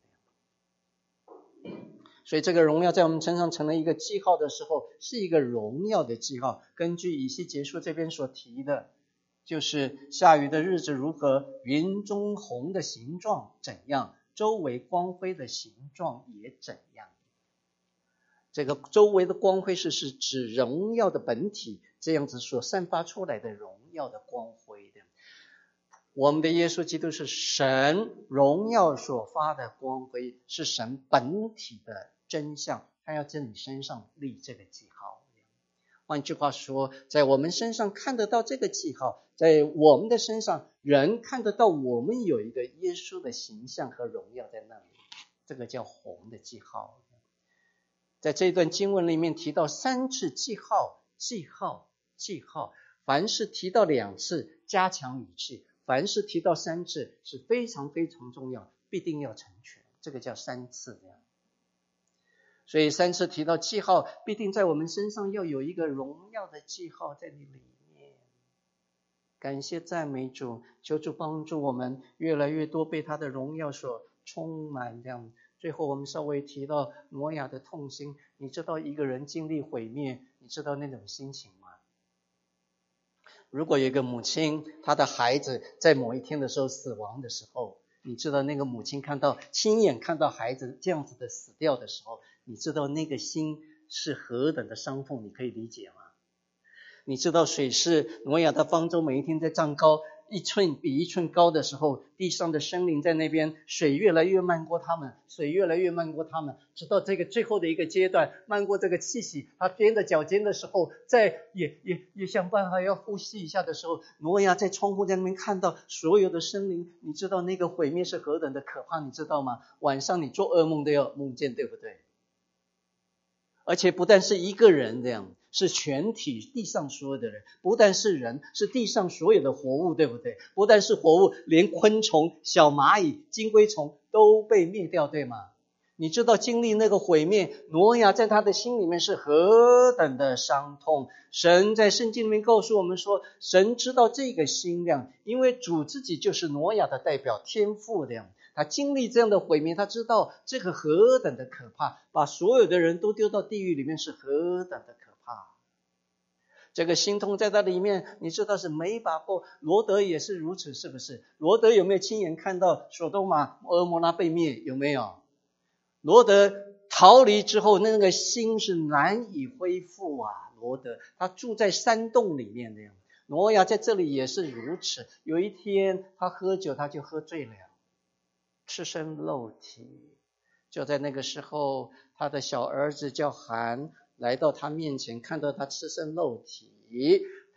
所以这个荣耀在我们身上成了一个记号的时候，是一个荣耀的记号。根据以西结书这边所提的，就是下雨的日子如何，云中红的形状怎样，周围光辉的形状也怎样。这个周围的光辉是是指荣耀的本体，这样子所散发出来的荣耀的光辉的。我们的耶稣基督是神荣耀所发的光辉，是神本体的真相，他要在你身上立这个记号。换句话说，在我们身上看得到这个记号，在我们的身上人看得到我们有一个耶稣的形象和荣耀在那里，这个叫红的记号。在这段经文里面提到三次记号，记号，记号，凡是提到两次加强语气，凡是提到三次是非常非常重要，必定要成全，这个叫三次。所以三次提到记号，必定在我们身上要有一个荣耀的记号在你里面。感谢赞美主，求主帮助我们越来越多被他的荣耀所充满。这样，最后我们稍微提到挪亚的痛心，你知道一个人经历毁灭，你知道那种心情吗？如果有一个母亲，她的孩子在某一天的时候死亡的时候，你知道那个母亲看到亲眼看到孩子这样子的死掉的时候，你知道那个心是何等的伤痛，你可以理解吗？你知道水是挪亚的方舟每一天在涨高，一寸比一寸高的时候，地上的生灵在那边，水越来越漫过他们，水越来越漫过他们，直到这个最后的一个阶段，漫过这个气息，他踮着脚尖的时候，在也也也想办法要呼吸一下的时候，挪亚在窗户在那边看到所有的生灵，你知道那个毁灭是何等的可怕，你知道吗？晚上你做噩梦都要梦见，对不对？而且不但是一个人这样，是全体地上所有的人，不但是人，是地上所有的活物，对不对？不但是活物，连昆虫、小蚂蚁、金龟虫都被灭掉，对吗？你知道经历那个毁灭，挪亚在他的心里面是何等的伤痛。神在圣经里面告诉我们说，神知道这个心量，因为主自己就是挪亚的代表，天父的样。他经历这样的毁灭，他知道这个何等的可怕，把所有的人都丢到地狱里面是何等的可怕。这个心痛在他里面，你知道是没把握。罗德也是如此，是不是？罗德有没有亲眼看到索多玛、蛾摩拉被灭？有没有？罗德逃离之后，那个心是难以恢复啊。罗德他住在山洞里面那样，挪亚在这里也是如此。有一天他喝酒，他就喝醉了，赤身露体。就在那个时候，他的小儿子叫韩来到他面前，看到他赤身露体，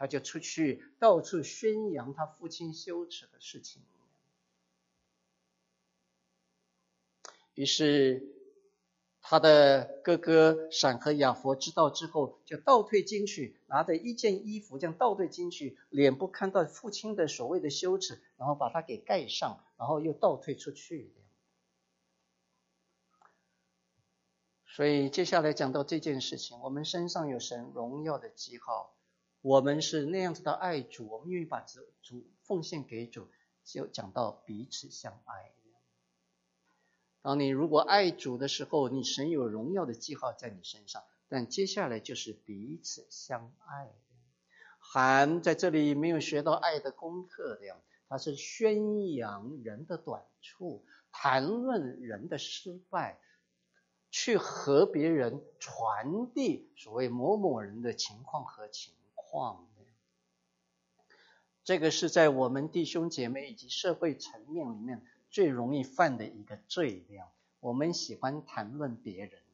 他就出去到处宣扬他父亲羞耻的事情。于是他的哥哥闪和雅弗知道之后，就倒退进去，拿着一件衣服这样倒退进去，脸部看到父亲的所谓的羞耻，然后把它给盖上，然后又倒退出去。所以接下来讲到这件事情，我们身上有神荣耀的记号，我们是那样子的爱主，我们愿意把主奉献给主，就讲到彼此相爱。当你如果爱主的时候，你神有荣耀的记号在你身上，但接下来就是彼此相爱。韩在这里没有学到爱的功课的，他是宣扬人的短处，谈论人的失败，去和别人传递所谓某某人的情况和情况。这个是在我们弟兄姐妹以及社会层面里面最容易犯的一个罪量，我们喜欢谈论别人。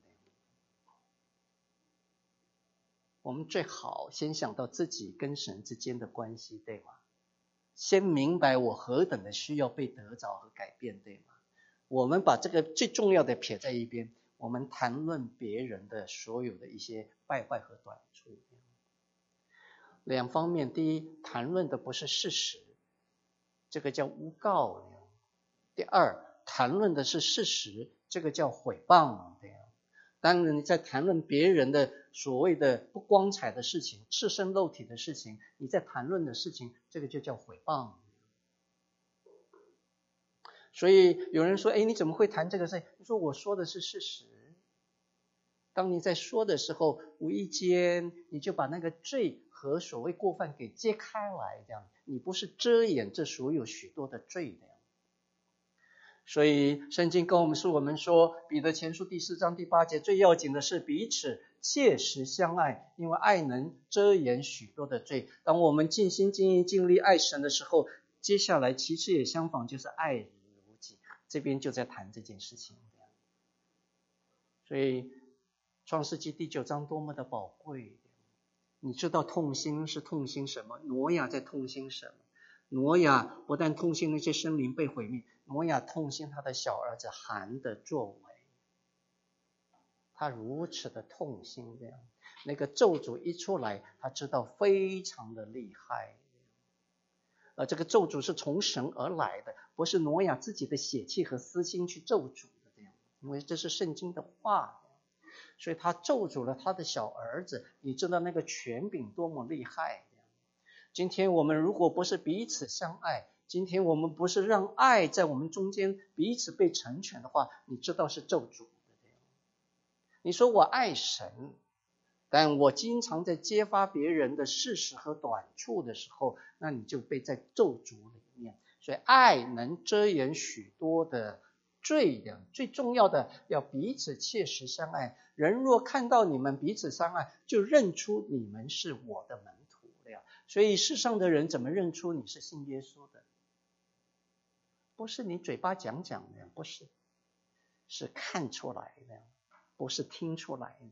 我们最好先想到自己跟神之间的关系，对吗？先明白我何等的需要被得着和改变，对吗？我们把这个最重要的撇在一边，我们谈论别人的所有的一些败坏和短处。两方面，第一，谈论的不是事实，这个叫诬告；第二，谈论的是事实，这个叫毁谤。当然你在谈论别人的所谓的不光彩的事情，赤身露体的事情，你在谈论的事情，这个就叫毁谤。所以有人说，哎，你怎么会谈这个事？你说我说的是事实。当你在说的时候，无意间你就把那个罪和所谓过犯给揭开来，这样你不是遮掩这所有许多的罪的。所以圣经跟我们说，我们说彼得前书第四章第八节，最要紧的是彼此切实相爱，因为爱能遮掩许多的罪。当我们尽心尽意尽力爱神的时候，接下来其实也相仿，就是爱人如己。这边就在谈这件事情。所以创世纪第九章多么的宝贵，你知道痛心是痛心什么？挪亚在痛心什么？挪亚不但痛心那些生灵被毁灭，挪亚痛心他的小儿子含的作为，他如此的痛心，这样那个咒诅一出来，他知道非常的厉害。而这个咒诅是从神而来的，不是挪亚自己的血气和私心去咒诅的，这样，因为这是圣经的话。所以他咒诅了他的小儿子，你知道那个权柄多么厉害。今天我们如果不是彼此相爱，今天我们不是让爱在我们中间彼此被成全的话，你知道是咒诅的。你说我爱神，但我经常在揭发别人的事实和短处的时候，那你就被在咒诅里面。所以爱能遮掩许多的罪的，最重要的要彼此切实相爱。人若看到你们彼此相爱，就认出你们是我的门徒了。所以世上的人怎么认出你是信耶稣的？不是你嘴巴讲讲的，不是，是看出来的，不是听出来的。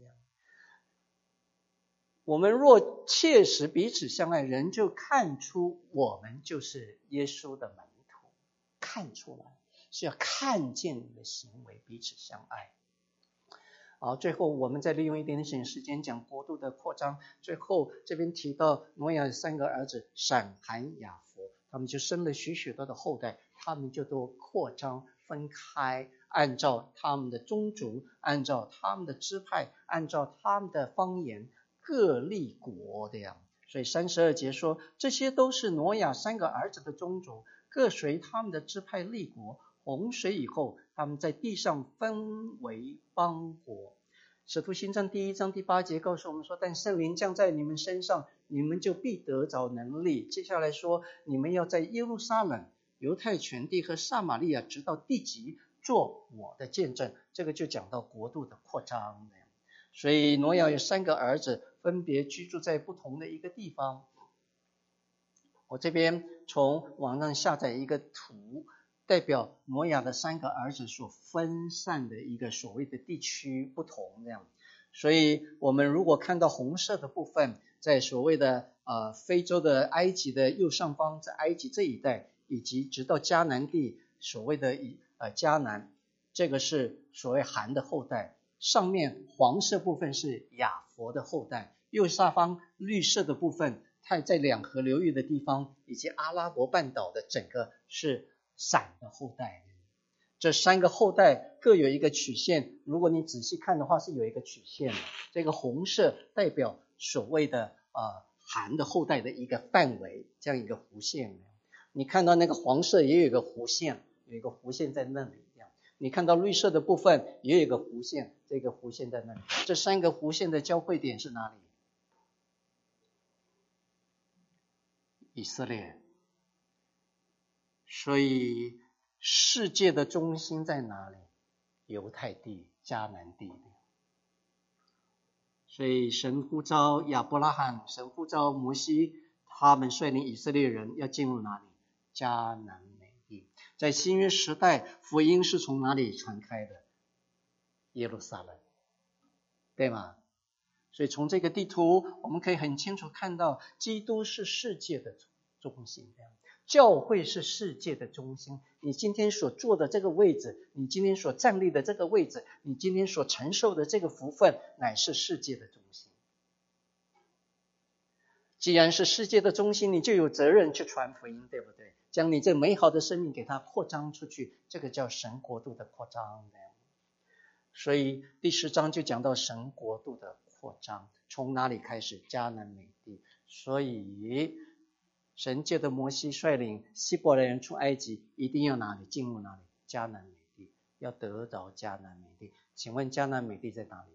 我们若切实彼此相爱，人就看出我们就是耶稣的门徒，看出来是要看见你的行为，彼此相爱。好，最后我们再利用一点点时间讲国度的扩张。最后这边提到挪亚三个儿子闪、含、雅弗，他们就生了许许多的后代，他们就都扩张分开，按照他们的宗族，按照他们的支派，按照他们的方言，各立国的样。所以三十二节说，这些都是挪亚三个儿子的宗族，各随他们的支派立国。洪水以后，他们在地上分为邦国。使徒行传第一章第八节告诉我们说，但圣灵降在你们身上，你们就必得着能力。接下来说，你们要在耶路撒冷、犹太全地和撒玛利亚直到地极做我的见证。这个就讲到国度的扩张。所以挪亚有三个儿子，分别居住在不同的一个地方。我这边从网上下载一个图，代表挪亚的三个儿子所分散的一个所谓的地区不同这样。 所以我们如果看到红色的部分，在所谓的呃非洲的埃及的右上方，在埃及这一带，以及直到迦南地所谓的呃迦南，这个是所谓含的后代，上面黄色部分是亚佛的后代，右下方绿色的部分它在两河流域的地方以及阿拉伯半岛的整个是闪的后代。这三个后代各有一个曲线，如果你仔细看的话是有一个曲线的，这个红色代表所谓的呃含的后代的一个范围，这样一个弧线。你看到那个黄色也有一个弧线，有一个弧线在那里，你看到绿色的部分也有一个弧线，这个弧线在那里，这三个弧线的交汇点是哪里？以色列。所以世界的中心在哪里？犹太地、迦南地。所以神呼召亚伯拉罕，神呼召摩西，他们率领以色列人要进入哪里？迦南美地。在新约时代，福音是从哪里传开的？耶路撒冷，对吗？所以从这个地图我们可以很清楚看到，基督是世界的中心，教会是世界的中心。你今天所坐的这个位置，你今天所站立的这个位置，你今天所承受的这个福分，乃是世界的中心。既然是世界的中心，你就有责任去传福音，对不对？将你这美好的生命给它扩张出去，这个叫神国度的扩张。所以第十章就讲到神国度的扩张，从哪里开始？迦南美地。所以神借着摩西率领希伯来人出埃及，一定要哪里？进入哪里？迦南美地，要得着迦南美地。请问迦南美地在哪里？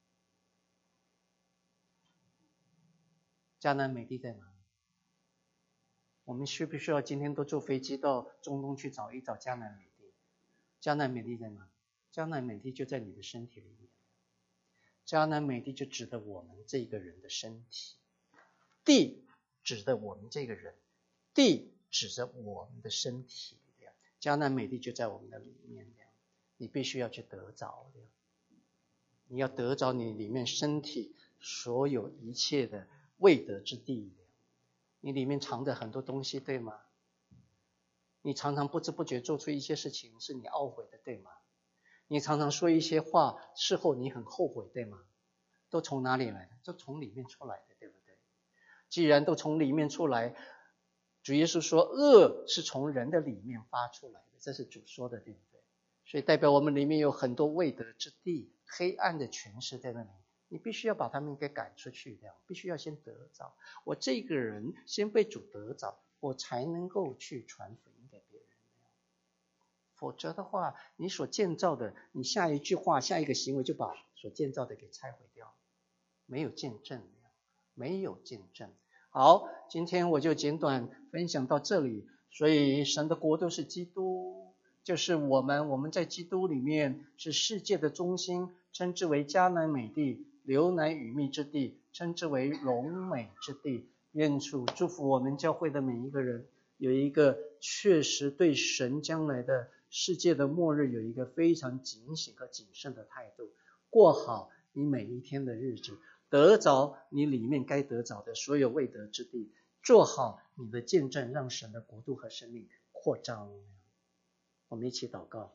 迦南美地在哪里？我们需不需要今天都坐飞机到中东去找一找迦南美地？迦南美地在哪里？迦南美地就在你的身体里面。迦南美地就指的我们这个人的身体，地指的我们这个人，地指着我们的身体。迦南美地就在我们的里面，你必须要去得着，你要得着你里面身体所有一切的未得之地。你里面藏着很多东西，对吗？你常常不知不觉做出一些事情是你懊悔的，对吗？你常常说一些话，事后你很后悔，对吗？都从哪里来的？都从里面出来的，对不对？既然都从里面出来，主耶稣说恶是从人的里面发出来的，这是主说的，对不对？所以代表我们里面有很多未得之地，黑暗的权势在那里，你必须要把他们给赶出去，必须要先得着。我这个人先被主得着，我才能够去传福音给别人。否则的话，你所建造的，你下一句话下一个行为就把所建造的给拆毁掉，没有见证，没有见证。好，今天我就简短分享到这里。所以神的国度是基督，就是我们我们在基督里面是世界的中心，称之为迦南美地，流奶与蜜之地，称之为荣美之地。愿主祝福我们教会的每一个人，有一个确实对神将来的世界的末日有一个非常警醒和谨慎的态度，过好你每一天的日子，得着你里面该得着的所有未得之地，做好你的见证，让神的国度和生命扩张。我们一起祷告。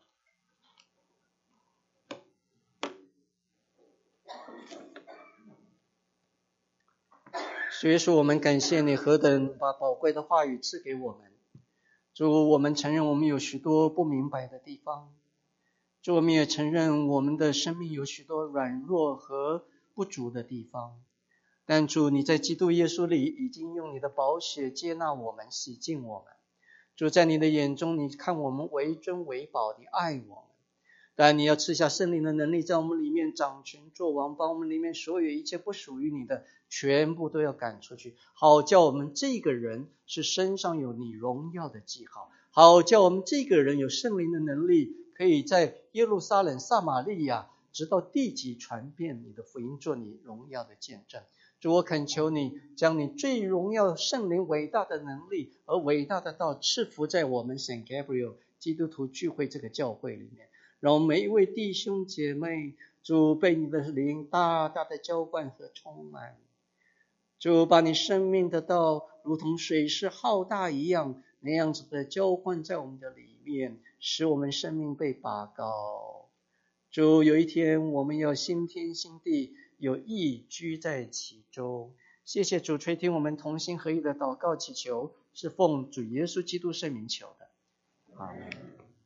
主耶稣，我们感谢你何等把宝贵的话语赐给我们。主，我们承认我们有许多不明白的地方，主，我们也承认我们的生命有许多软弱和不足的地方，但主，你在基督耶稣里已经用你的宝血接纳我们，洗净我们。主，在你的眼中，你看我们为尊为宝，你爱我们，但你要赐下圣灵的能力在我们里面掌权作王，把我们里面所有一切不属于你的全部都要赶出去，好叫我们这个人是身上有你荣耀的记号，好叫我们这个人有圣灵的能力，可以在耶路撒冷、撒玛利亚直到地极传遍你的福音，做你荣耀的见证。主，我恳求你将你最荣耀圣灵伟大的能力和伟大的道赐福在我们 Saint Gabriel 基督徒聚会这个教会里面， 让每一位弟兄姐妹，主被你的灵大大的浇灌和充满。主把你生命的道如同水势浩大一样，那样子的浇灌在我们的里面，使我们生命被拔高。主，有一天我们要新天新地，有义居在其中。谢谢主垂听我们同心合意的祷告祈求，是奉主耶稣基督圣名求的，阿们。